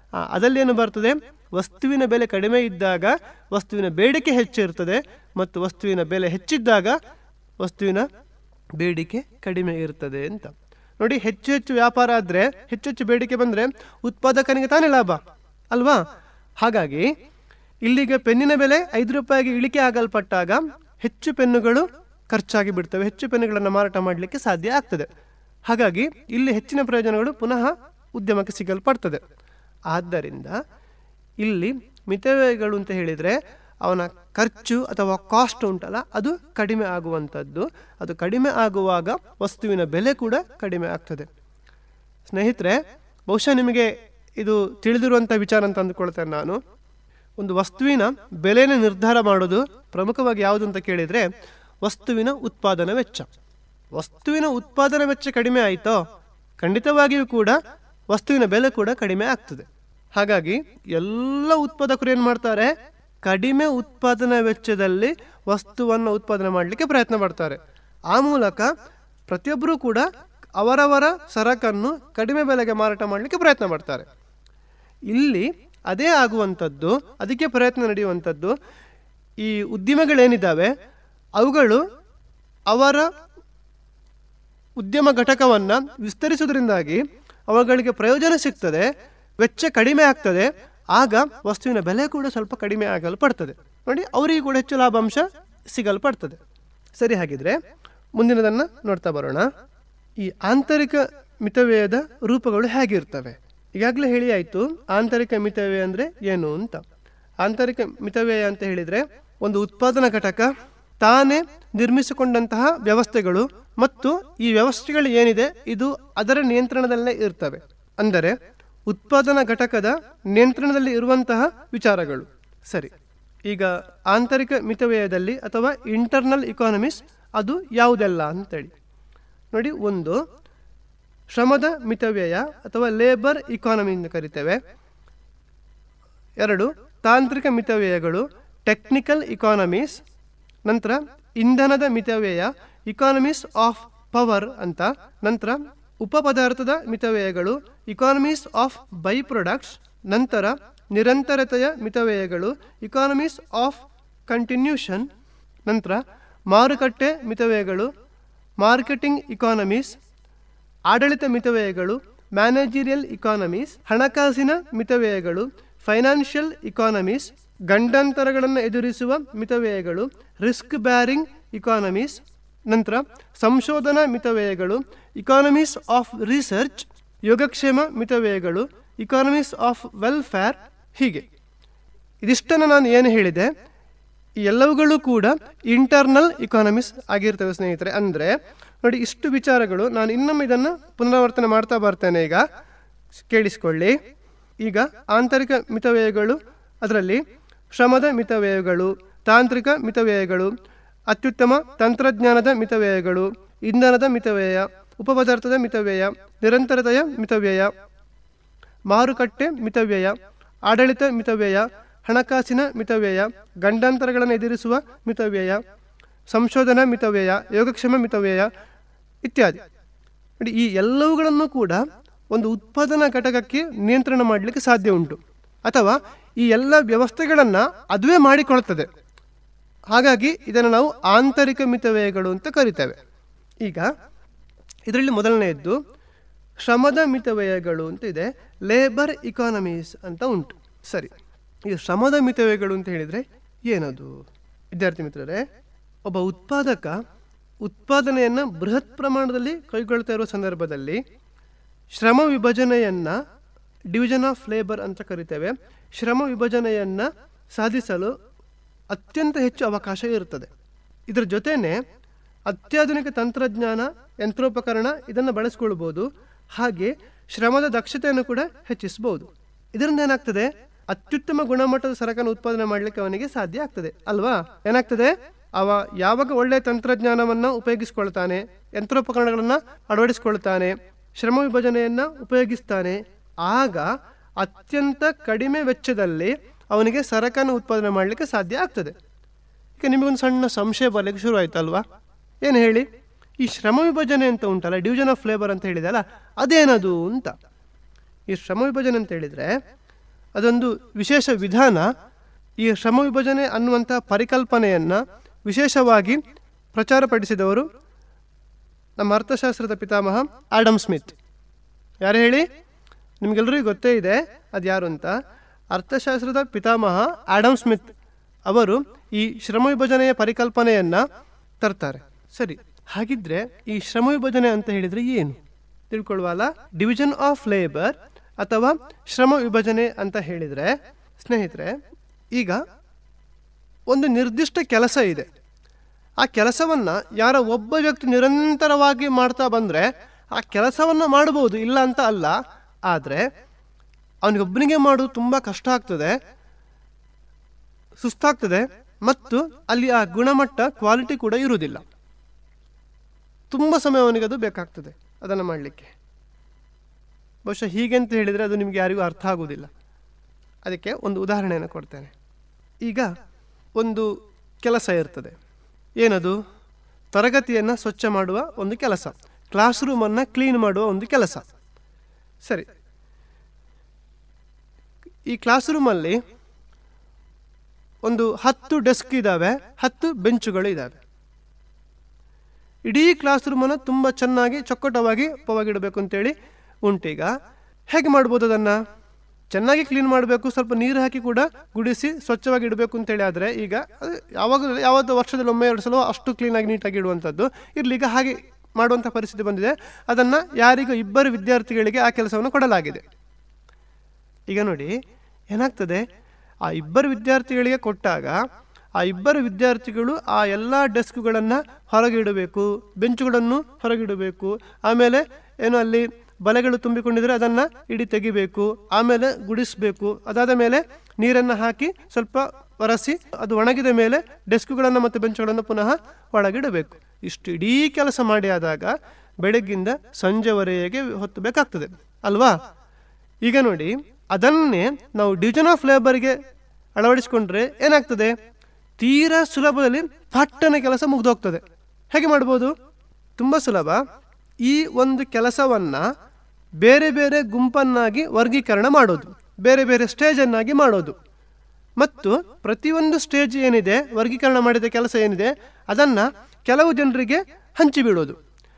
ಅದಲ್ಲೇನು ಬರ್ತದೆ, ವಸ್ತುವಿನ ಬೆಲೆ ಕಡಿಮೆ ಇದ್ದಾಗ ವಸ್ತುವಿನ ಬೇಡಿಕೆ ಹೆಚ್ಚಿರ್ತದೆ, ಮತ್ತು ವಸ್ತುವಿನ ಬೆಲೆ ಹೆಚ್ಚಿದ್ದಾಗ ವಸ್ತುವಿನ ಬೇಡಿಕೆ ಕಡಿಮೆ ಇರ್ತದೆ ಅಂತ. ನೋಡಿ, ಹೆಚ್ಚು ಹೆಚ್ಚು ವ್ಯಾಪಾರ ಆದರೆ, ಹೆಚ್ಚು ಹೆಚ್ಚು ಬೇಡಿಕೆ ಬಂದರೆ ಉತ್ಪಾದಕನಿಗೆ ತಾನೇ ಲಾಭ ಅಲ್ವಾ? ಹಾಗಾಗಿ ಇಲ್ಲಿಗೆ ಪೆನ್ನಿನ ಬೆಲೆ 5 ರೂಪಾಯಿಗೆ ಇಳಿಕೆ ಆಗಲ್ಪಟ್ಟಾಗ ಹೆಚ್ಚು ಪೆನ್ನುಗಳು ಖರ್ಚಾಗಿ ಬಿಡ್ತವೆ, ಹೆಚ್ಚು ಪೆನ್ನುಗಳನ್ನು ಮಾರಾಟ ಮಾಡಲಿಕ್ಕೆ ಸಾಧ್ಯ ಆಗ್ತದೆ. ಹಾಗಾಗಿ ಇಲ್ಲಿ ಹೆಚ್ಚಿನ ಪ್ರಯೋಜನಗಳು ಪುನಃ ಉದ್ಯಮಕ್ಕೆ ಸಿಗಲ್ಪಡ್ತದೆ. ಆದ್ದರಿಂದ ಇಲ್ಲಿ ಮಿತವ್ಯಯಗಳು ಅಂತ ಹೇಳಿದರೆ ಅವನ ಖರ್ಚು ಅಥವಾ ಕಾಸ್ಟ್ ಉಂಟಲ್ಲ, ಅದು ಕಡಿಮೆ ಆಗುವಂಥದ್ದು. ಅದು ಕಡಿಮೆ ಆಗುವಾಗ ವಸ್ತುವಿನ ಬೆಲೆ ಕೂಡ ಕಡಿಮೆ ಆಗ್ತದೆ. ಸ್ನೇಹಿತರೆ, ಬಹುಶಃ ನಿಮಗೆ ಇದು ತಿಳಿದಿರುವಂಥ ವಿಚಾರ ಅಂತ ಅಂದುಕೊಳ್ತೇನೆ ನಾನು. ಒಂದು ವಸ್ತುವಿನ ಬೆಲೆನ ನಿರ್ಧಾರ ಮಾಡೋದು ಪ್ರಮುಖವಾಗಿ ಯಾವುದು ಅಂತ ಕೇಳಿದರೆ ವಸ್ತುವಿನ ಉತ್ಪಾದನಾ ವೆಚ್ಚ. ವಸ್ತುವಿನ ಉತ್ಪಾದನಾ ವೆಚ್ಚ ಕಡಿಮೆ ಆಯಿತೋ ಖಂಡಿತವಾಗಿಯೂ ಕೂಡ ವಸ್ತುವಿನ ಬೆಲೆ ಕೂಡ ಕಡಿಮೆ ಆಗ್ತದೆ. ಹಾಗಾಗಿ ಎಲ್ಲ ಉತ್ಪಾದಕರು ಏನು ಮಾಡ್ತಾರೆ, ಕಡಿಮೆ ಉತ್ಪಾದನಾ ವೆಚ್ಚದಲ್ಲಿ ವಸ್ತುವನ್ನು ಉತ್ಪಾದನೆ ಮಾಡಲಿಕ್ಕೆ ಪ್ರಯತ್ನ ಪಡ್ತಾರೆ. ಆ ಮೂಲಕ ಪ್ರತಿಯೊಬ್ಬರೂ ಕೂಡ ಅವರವರ ಸರಕನ್ನು ಕಡಿಮೆ ಬೆಲೆಗೆ ಮಾರಾಟ ಮಾಡಲಿಕ್ಕೆ ಪ್ರಯತ್ನ ಪಡ್ತಾರೆ. ಇಲ್ಲಿ ಅದೇ ಆಗುವಂಥದ್ದು, ಅದಕ್ಕೆ ಪ್ರಯತ್ನ ನಡೆಯುವಂಥದ್ದು. ಈ ಉದ್ಯಮಗಳೇನಿದ್ದಾವೆ ಅವುಗಳು ಅವರ ಉದ್ಯಮ ಘಟಕವನ್ನು ವಿಸ್ತರಿಸುವುದರಿಂದಾಗಿ ಅವುಗಳಿಗೆ ಪ್ರಯೋಜನ ಸಿಗ್ತದೆ, ವೆಚ್ಚ ಕಡಿಮೆ ಆಗ್ತದೆ. ಆಗ ವಸ್ತುವಿನ ಬೆಲೆ ಕೂಡ ಸ್ವಲ್ಪ ಕಡಿಮೆ ಆಗಲ್ಪಡ್ತದೆ. ನೋಡಿ, ಅವರಿಗೆ ಕೂಡ ಹೆಚ್ಚು ಲಾಭಾಂಶ ಸಿಗಲ್ಪಡ್ತದೆ. ಸರಿ, ಹಾಗಿದ್ರೆ ಮುಂದಿನದನ್ನು ನೋಡ್ತಾ ಬರೋಣ. ಈ ಆಂತರಿಕ ಮಿತವ್ಯಯದ ರೂಪಗಳು ಹೇಗಿರ್ತವೆ? ಈಗಾಗಲೇ ಹೇಳಿ ಆಯಿತು ಆಂತರಿಕ ಮಿತವ್ಯಯ ಅಂದರೆ ಏನು ಅಂತ. ಆಂತರಿಕ ಮಿತವ್ಯಯ ಅಂತ ಹೇಳಿದರೆ ಒಂದು ಉತ್ಪಾದನಾ ಘಟಕ ತಾನೇ ನಿರ್ಮಿಸಿಕೊಂಡಂತಹ ವ್ಯವಸ್ಥೆಗಳು ಮತ್ತು ಈ ವ್ಯವಸ್ಥೆಗಳು ಏನಿದೆ ಇದು ಅದರ ನಿಯಂತ್ರಣದಲ್ಲೇ ಇರ್ತವೆ. ಅಂದರೆ ಉತ್ಪಾದನಾ ಘಟಕದ ನಿಯಂತ್ರಣದಲ್ಲಿ ಇರುವಂತಹ ವಿಚಾರಗಳು. ಸರಿ, ಈಗ ಆಂತರಿಕ ಮಿತವ್ಯಯದಲ್ಲಿ ಅಥವಾ ಇಂಟರ್ನಲ್ ಇಕಾನಮೀಸ್ ಅದು ಯಾವುದೆಲ್ಲ ಅಂತೇಳಿ ನೋಡಿ. ಒಂದು, ಶ್ರಮದ ಮಿತವ್ಯಯ ಅಥವಾ ಲೇಬರ್ ಇಕಾನಮಿ ಎಂದು ಕರಿತೇವೆ. 2, ತಾಂತ್ರಿಕ ಮಿತವ್ಯಯಗಳು ಟೆಕ್ನಿಕಲ್ ಇಕಾನಮೀಸ್. ನಂತರ ಇಂಧನದ ಮಿತವ್ಯಯ ಇಕಾನಮೀಸ್ ಆಫ್ ಪವರ್ ಅಂತ. ನಂತರ ಉಪಪದಾರ್ಥದ ಮಿತವ್ಯಯಗಳು ಇಕಾನಮೀಸ್ ಆಫ್ ಬೈ ಪ್ರೊಡಕ್ಟ್ಸ್. ನಂತರ ನಿರಂತರತೆಯ ಮಿತವ್ಯಯಗಳು ಇಕಾನಮೀಸ್ ಆಫ್ ಕಂಟಿನ್ಯೂಷನ್. ನಂತರ ಮಾರುಕಟ್ಟೆ ಮಿತವ್ಯಯಗಳು ಮಾರ್ಕೆಟಿಂಗ್ ಇಕಾನಮೀಸ್. ಆಡಳಿತ ಮಿತವ್ಯಯಗಳು ಮ್ಯಾನೇಜರಿಯಲ್ ಇಕಾನಮೀಸ್. ಹಣಕಾಸಿನ ಮಿತವ್ಯಯಗಳು ಫೈನಾನ್ಷಿಯಲ್ ಇಕಾನಮೀಸ್. ಗಂಡಾಂತರಗಳನ್ನು ಎದುರಿಸುವ ಮಿತವ್ಯಯಗಳು ರಿಸ್ಕ್ ಬ್ಯಾರಿಂಗ್ ಇಕಾನಮೀಸ್. ನಂತರ ಸಂಶೋಧನಾ ಮಿತವ್ಯಯಗಳು ಇಕಾನಮೀಸ್ ಆಫ್ ರಿಸರ್ಚ್. ಯೋಗಕ್ಷೇಮ ಮಿತವ್ಯಯಗಳು ಇಕಾನಮೀಸ್ ಆಫ್ ವೆಲ್ಫೇರ್. ಹೀಗೆ ಇದಿಷ್ಟನ್ನು ನಾನು ಏನು ಹೇಳಿದೆ ಈ ಎಲ್ಲವುಗಳು ಕೂಡ ಇಂಟರ್ನಲ್ ಇಕಾನಮೀಸ್ ಆಗಿರ್ತವೆ ಸ್ನೇಹಿತರೆ. ಅಂದರೆ ನೋಡಿ, ಇಷ್ಟು ವಿಚಾರಗಳು ನಾನು ಇನ್ನೊಮ್ಮೆ ಇದನ್ನು ಪುನರಾವರ್ತನೆ ಮಾಡ್ತಾ ಬರ್ತೇನೆ. ಈಗ ಕೇಳಿಸ್ಕೊಳ್ಳಿ. ಈಗ ಆಂತರಿಕ ಮಿತವ್ಯಯಗಳು, ಅದರಲ್ಲಿ ಶ್ರಮದ ಮಿತವ್ಯಯಗಳು, ತಾಂತ್ರಿಕ ಮಿತವ್ಯಯಗಳು, ಅತ್ಯುತ್ತಮ ತಂತ್ರಜ್ಞಾನದ ಮಿತವ್ಯಯಗಳು, ಇಂಧನದ ಮಿತವ್ಯಯ, ಉಪಪದಾರ್ಥದ ಮಿತವ್ಯಯ, ನಿರಂತರತೆಯ ಮಿತವ್ಯಯ, ಮಾರುಕಟ್ಟೆ ಮಿತವ್ಯಯ, ಆಡಳಿತ ಮಿತವ್ಯಯ, ಹಣಕಾಸಿನ ಮಿತವ್ಯಯ, ಗಂಡಾಂತರಗಳನ್ನು ಎದುರಿಸುವ ಮಿತವ್ಯಯ, ಸಂಶೋಧನಾ ಮಿತವ್ಯಯ, ಯೋಗಕ್ಷೇಮ ಮಿತವ್ಯಯ ಇತ್ಯಾದಿ. ನೋಡಿ, ಈ ಎಲ್ಲವುಗಳನ್ನು ಕೂಡ ಒಂದು ಉತ್ಪಾದನಾ ಘಟಕಕ್ಕೆ ನಿಯಂತ್ರಣ ಮಾಡಲಿಕ್ಕೆ ಸಾಧ್ಯ ಉಂಟು, ಅಥವಾ ಈ ಎಲ್ಲ ವ್ಯವಸ್ಥೆಗಳನ್ನು ಅದುವೇ ಮಾಡಿಕೊಳ್ಳುತ್ತದೆ. ಹಾಗಾಗಿ ಇದನ್ನು ನಾವು ಆಂತರಿಕ ಮಿತವ್ಯಯಗಳು ಅಂತ ಕರಿತೇವೆ. ಈಗ ಇದರಲ್ಲಿ ಮೊದಲನೆಯದ್ದು ಶ್ರಮದ ಮಿತವ್ಯಯಗಳು ಅಂತ ಇದೆ, ಲೇಬರ್ ಇಕಾನಮೀಸ್ ಅಂತ ಉಂಟು. ಸರಿ, ಈ ಶ್ರಮದ ಮಿತವ್ಯಯಗಳು ಅಂತ ಹೇಳಿದರೆ ಏನದು? ವಿದ್ಯಾರ್ಥಿ ಮಿತ್ರರೇ, ಒಬ್ಬ ಉತ್ಪಾದಕ ಉತ್ಪಾದನೆಯನ್ನು ಬೃಹತ್ ಪ್ರಮಾಣದಲ್ಲಿ ಕೈಗೊಳ್ತಾ ಇರುವ ಸಂದರ್ಭದಲ್ಲಿ ಶ್ರಮ ವಿಭಜನೆಯನ್ನು ಡಿವಿಷನ್ ಆಫ್ ಲೇಬರ್ ಅಂತ ಕರಿತೇವೆ. ಶ್ರಮ ವಿಭಜನೆಯನ್ನು ಸಾಧಿಸಲು ಅತ್ಯಂತ ಹೆಚ್ಚು ಅವಕಾಶ ಇರುತ್ತದೆ. ಇದರ ಜೊತೆಯೇ ಅತ್ಯಾಧುನಿಕ ತಂತ್ರಜ್ಞಾನ, ಯಂತ್ರೋಪಕರಣ ಇದನ್ನು ಬಳಸ್ಕೊಳ್ಬೋದು. ಹಾಗೆ ಶ್ರಮದ ದಕ್ಷತೆಯನ್ನು ಕೂಡ ಹೆಚ್ಚಿಸ್ಬೋದು. ಇದರಿಂದ ಏನಾಗ್ತದೆ, ಅತ್ಯುತ್ತಮ ಗುಣಮಟ್ಟದ ಸರಕನ್ನು ಉತ್ಪಾದನೆ ಮಾಡಲಿಕ್ಕೆ ಅವನಿಗೆ ಸಾಧ್ಯ ಆಗ್ತದೆ ಅಲ್ವಾ? ಏನಾಗ್ತದೆ, ಅವ ಯಾವಾಗ ಒಳ್ಳೆಯ ತಂತ್ರಜ್ಞಾನವನ್ನು ಉಪಯೋಗಿಸ್ಕೊಳ್ತಾನೆ, ಯಂತ್ರೋಪಕರಣಗಳನ್ನು ಅಳವಡಿಸ್ಕೊಳ್ತಾನೆ, ಶ್ರಮ ವಿಭಜನೆಯನ್ನು ಉಪಯೋಗಿಸ್ತಾನೆ, ಆಗ ಅತ್ಯಂತ ಕಡಿಮೆ ವೆಚ್ಚದಲ್ಲಿ ಅವನಿಗೆ ಸರಕನ್ನು ಉತ್ಪಾದನೆ ಮಾಡಲಿಕ್ಕೆ ಸಾಧ್ಯ ಆಗ್ತದೆ. ಈಗ ನಿಮಗೊಂದು ಸಣ್ಣ ಸಂಶಯ ಬರಲಿಕ್ಕೆ ಶುರು ಆಯ್ತಲ್ವಾ? ಏನು ಹೇಳಿ, ಈ ಶ್ರಮ ವಿಭಜನೆ ಅಂತ ಉಂಟಲ್ಲ, ಡಿವಿಷನ್ ಆಫ್ ಲೇಬರ್ ಅಂತ ಹೇಳಿದಲ್ಲ, ಅದೇನದು ಅಂತ. ಈ ಶ್ರಮ ವಿಭಜನೆ ಅಂತ ಹೇಳಿದರೆ ಅದೊಂದು ವಿಶೇಷ ವಿಧಾನ. ಈ ಶ್ರಮ ವಿಭಜನೆ ಅನ್ನುವಂಥ ಪರಿಕಲ್ಪನೆಯನ್ನು ವಿಶೇಷವಾಗಿ ಪ್ರಚಾರಪಡಿಸಿದವರು ನಮ್ಮ ಅರ್ಥಶಾಸ್ತ್ರದ ಪಿತಾಮಹ ಆಡಮ್ ಸ್ಮಿತ್. ಯಾರು ಹೇಳಿ? ನಿಮಗೆಲ್ಲರಿಗೂ ಗೊತ್ತೇ ಇದೆ ಅದು ಯಾರು ಅಂತ. ಅರ್ಥಶಾಸ್ತ್ರದ ಪಿತಾಮಹ ಆಡಮ್ ಸ್ಮಿತ್ ಅವರು ಈ ಶ್ರಮ ವಿಭಜನೆಯ ಪರಿಕಲ್ಪನೆಯನ್ನು ತರ್ತಾರೆ. ಸರಿ, ಹಾಗಿದ್ರೆ ಈ ಶ್ರಮ ವಿಭಜನೆ ಅಂತ ಹೇಳಿದರೆ ಏನು ತಿಳ್ಕೊಳ್ಳುವಲ್ಲ? ಡಿವಿಷನ್ ಆಫ್ ಲೇಬರ್ ಅಥವಾ ಶ್ರಮ ವಿಭಜನೆ ಅಂತ ಹೇಳಿದರೆ, ಸ್ನೇಹಿತರೆ, ಈಗ ಒಂದು ನಿರ್ದಿಷ್ಟ ಕೆಲಸ ಇದೆ. ಆ ಕೆಲಸವನ್ನು ಯಾರ ಒಬ್ಬ ವ್ಯಕ್ತಿ ನಿರಂತರವಾಗಿ ಮಾಡ್ತಾ ಬಂದರೆ ಆ ಕೆಲಸವನ್ನು ಮಾಡಬಹುದು, ಇಲ್ಲ ಅಂತ ಅಲ್ಲ. ಆದರೆ ಅವನಿಗೊಬ್ಬನಿಗೆ ಮಾಡೋದು ತುಂಬ ಕಷ್ಟ ಆಗ್ತದೆ, ಸುಸ್ತಾಗ್ತದೆ, ಮತ್ತು ಅಲ್ಲಿ ಆ ಗುಣಮಟ್ಟ ಕ್ವಾಲಿಟಿ ಕೂಡ ಇರುವುದಿಲ್ಲ. ತುಂಬ ಸಮಯ ಅವನಿಗೆ ಅದು ಬೇಕಾಗ್ತದೆ ಅದನ್ನು ಮಾಡಲಿಕ್ಕೆ. ಬಹುಶಃ ಹೀಗೆ ಅಂತ ಹೇಳಿದರೆ ಅದು ನಿಮಗೆ ಯಾರಿಗೂ ಅರ್ಥ ಆಗುವುದಿಲ್ಲ. ಅದಕ್ಕೆ ಒಂದು ಉದಾಹರಣೆಯನ್ನು ಕೊಡ್ತೇನೆ. ಈಗ ಒಂದು ಕೆಲಸ ಇರ್ತದೆ. ಏನದು? ತರಗತಿಯನ್ನು ಸ್ವಚ್ಛ ಮಾಡುವ ಒಂದು ಕೆಲಸ, ಕ್ಲಾಸ್ ರೂಮನ್ನು ಕ್ಲೀನ್ ಮಾಡುವ ಒಂದು ಕೆಲಸ. ಸರಿ, ಈ ಕ್ಲಾಸ್ ರೂಮಲ್ಲಿ ಒಂದು 10 ಡೆಸ್ಕ್ ಇದ್ದಾವೆ, 10 ಬೆಂಚುಗಳು ಇದ್ದಾವೆ. ಇಡೀ ಕ್ಲಾಸ್ ರೂಮನ್ನು ತುಂಬ ಚೆನ್ನಾಗಿ ಚೊಕ್ಕಟವಾಗಿ ಪವಾಗಿಡಬೇಕು ಅಂತೇಳಿ ಉಂಟೀಗ. ಹೇಗೆ ಮಾಡ್ಬೋದು ಅದನ್ನು? ಚೆನ್ನಾಗಿ ಕ್ಲೀನ್ ಮಾಡಬೇಕು, ಸ್ವಲ್ಪ ನೀರು ಹಾಕಿ ಕೂಡ ಗುಡಿಸಿ ಸ್ವಚ್ಛವಾಗಿ ಇಡಬೇಕು ಅಂತೇಳಿ. ಆದರೆ ಈಗ ಯಾವುದು ವರ್ಷದಲ್ಲಿ ಒಮ್ಮೆ 2 ಸಲ ಅಷ್ಟು ಕ್ಲೀನಾಗಿ ನೀಟಾಗಿ ಇಡುವಂಥದ್ದು ಇರಲಿ. ಈಗ ಹಾಗೆ ಮಾಡುವಂಥ ಪರಿಸ್ಥಿತಿ ಬಂದಿದೆ. ಅದನ್ನು ಯಾರಿಗೂ 2 ವಿದ್ಯಾರ್ಥಿಗಳಿಗೆ ಆ ಕೆಲಸವನ್ನು ಕೊಡಲಾಗಿದೆ. ಈಗ ನೋಡಿ ಏನಾಗ್ತದೆ, ಆ 2 ವಿದ್ಯಾರ್ಥಿಗಳಿಗೆ ಕೊಟ್ಟಾಗ ಆ 2 ವಿದ್ಯಾರ್ಥಿಗಳು ಆ ಎಲ್ಲ ಡೆಸ್ಕ್ಗಳನ್ನು ಹೊರಗಿಡಬೇಕು, ಬೆಂಚುಗಳನ್ನು ಹೊರಗಿಡಬೇಕು, ಆಮೇಲೆ ಏನು ಅಲ್ಲಿ ಬಲೆಗಳು ತುಂಬಿಕೊಂಡಿದ್ರೆ ಅದನ್ನು ಇಡಿ ತೆಗಿಬೇಕು, ಆಮೇಲೆ ಗುಡಿಸಬೇಕು. ಅದಾದ ಮೇಲೆ ನೀರನ್ನು ಹಾಕಿ ಸ್ವಲ್ಪ ಒರೆಸಿ ಅದು ಒಣಗಿದ ಮೇಲೆ ಡೆಸ್ಕ್ಗಳನ್ನು ಮತ್ತು ಬೆಂಚುಗಳನ್ನು ಪುನಃ ಒಳಗಿಡಬೇಕು. ಇಷ್ಟು ಇಡೀ ಕೆಲಸ ಮಾಡಿ ಆದಾಗ ಬೆಳಗ್ಗಿಂದ ಸಂಜೆವರೆಗೆ ಹೊತ್ತು ಬೇಕಾಗ್ತದೆ ಅಲ್ವಾ? ಈಗ ನೋಡಿ, ಅದನ್ನೇ ನಾವು ಡಿವಿಷನ್ ಆಫ್ ಲೇಬರ್ಗೆ ಅಳವಡಿಸಿಕೊಂಡ್ರೆ ಏನಾಗ್ತದೆ? ತೀರಾ ಸುಲಭದಲ್ಲಿ ಪಟ್ಟನ ಕೆಲಸ ಮುಗಿದೋಗ್ತದೆ. ಹೇಗೆ ಮಾಡ್ಬೋದು? ತುಂಬ ಸುಲಭ. ಈ ಒಂದು ಕೆಲಸವನ್ನು ಬೇರೆ ಬೇರೆ ಗುಂಪನ್ನಾಗಿ ವರ್ಗೀಕರಣ ಮಾಡೋದು, ಬೇರೆ ಬೇರೆ ಸ್ಟೇಜನ್ನಾಗಿ ಮಾಡೋದು, ಮತ್ತು ಪ್ರತಿಯೊಂದು ಸ್ಟೇಜ್ ಏನಿದೆ, ವರ್ಗೀಕರಣ ಮಾಡಿದ ಕೆಲಸ ಏನಿದೆ, ಅದನ್ನು ಕೆಲವು ಜನರಿಗೆ ಹಂಚಿಬಿಡೋದು.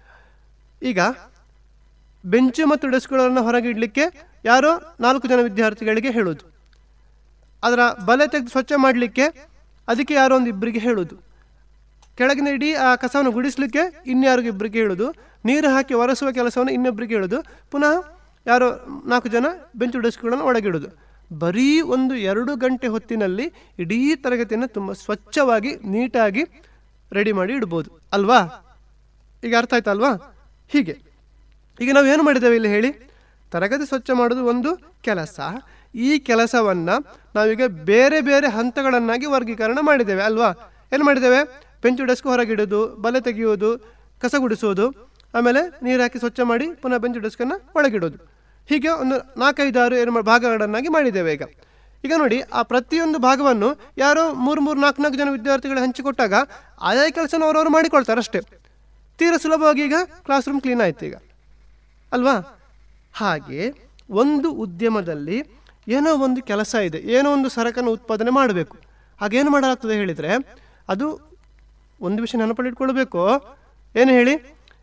ಈಗ ಬೆಂಚು ಮತ್ತು ಡೆಸ್ಕ್ಗಳನ್ನು ಹೊರಗಿಡಲಿಕ್ಕೆ ಯಾರೋ 4 ಜನ ವಿದ್ಯಾರ್ಥಿಗಳಿಗೆ ಹೇಳೋದು. ಅದರ ಬಲೆ ತೆಗೆದು ಸ್ವಚ್ಛ ಮಾಡಲಿಕ್ಕೆ ಅದಕ್ಕೆ ಯಾರೋ 1-2 ಹೇಳೋದು. ಕೆಳಗಿನ ಇಡೀ ಆ ಕಸವನ್ನು ಗುಡಿಸಲಿಕ್ಕೆ ಇನ್ಯಾರಿಗೂ 2 ಹೇಳೋದು. ನೀರು ಹಾಕಿ ಒರೆಸುವ ಕೆಲಸವನ್ನು ಇನ್ನೊಬ್ಬರಿಗೆ ಹೇಳೋದು. ಪುನಃ ಯಾರೋ 4 ಜನ ಬೆಂಚು ಡೆಸ್ಕ್ಗಳನ್ನು ಒಳಗಿಡೋದು. ಬರೀ 1-2 ಗಂಟೆ ಹೊತ್ತಿನಲ್ಲಿ ಇಡೀ ತರಗತಿಯನ್ನು ತುಂಬ ಸ್ವಚ್ಛವಾಗಿ ನೀಟಾಗಿ ರೆಡಿ ಮಾಡಿ ಇಡ್ಬೋದು ಅಲ್ವಾ? ಈಗ ಅರ್ಥ ಆಯ್ತಲ್ವಾ? ಹೀಗೆ ಈಗ ನಾವು ಏನು ಮಾಡಿದ್ದೇವೆ ಇಲ್ಲಿ ಹೇಳಿ? ತರಗತಿ ಸ್ವಚ್ಛ ಮಾಡೋದು ಒಂದು ಕೆಲಸ. ಈ ಕೆಲಸವನ್ನು ನಾವೀಗ ಬೇರೆ ಬೇರೆ ಹಂತಗಳನ್ನಾಗಿ ವರ್ಗೀಕರಣ ಮಾಡಿದ್ದೇವೆ ಅಲ್ವಾ? ಏನು ಮಾಡಿದ್ದೇವೆ? ಬೆಂಚು ಡೆಸ್ಕ್ ಹೊರಗಿಡೋದು, ಬಲೆ ತೆಗೆಯೋದು, ಕಸ ಗುಡಿಸೋದು, ಆಮೇಲೆ ನೀರು ಹಾಕಿ ಸ್ವಚ್ಛ ಮಾಡಿ ಪುನಃ ಬೆಂಚು ಡೆಸ್ಕನ್ನು ಒಳಗಿಡೋದು. ಹೀಗೆ ಒಂದು 4-5-6 ಭಾಗಗಳನ್ನಾಗಿ ಮಾಡಿದ್ದೇವೆ. ಈಗ ನೋಡಿ, ಆ ಪ್ರತಿಯೊಂದು ಭಾಗವನ್ನು ಯಾರೋ 3-4 ಜನ ವಿದ್ಯಾರ್ಥಿಗಳು ಹಂಚಿಕೊಟ್ಟಾಗ ಆಯಾ ಕೆಲಸನ ಅವರವರು ಮಾಡಿಕೊಳ್ತಾರೆ ಅಷ್ಟೇ. ತೀರಾ ಸುಲಭವಾಗಿ ಈಗ ಕ್ಲಾಸ್ ರೂಮ್ ಕ್ಲೀನ್ ಆಯ್ತು ಈಗ ಅಲ್ವಾ? ಹಾಗೆ ಒಂದು ಉದ್ಯಮದಲ್ಲಿ ಏನೋ ಒಂದು ಕೆಲಸ ಇದೆ, ಏನೋ ಒಂದು ಸರಕನ್ನು ಉತ್ಪಾದನೆ ಮಾಡಬೇಕು. ಹಾಗೇನು ಮಾಡಲಾಗ್ತದೆ ಹೇಳಿದರೆ, ಅದು ಒಂದು ವಿಷಯ ನೆನಪಲ್ಲಿಟ್ಕೊಳ್ಬೇಕು. ಏನು ಹೇಳಿ?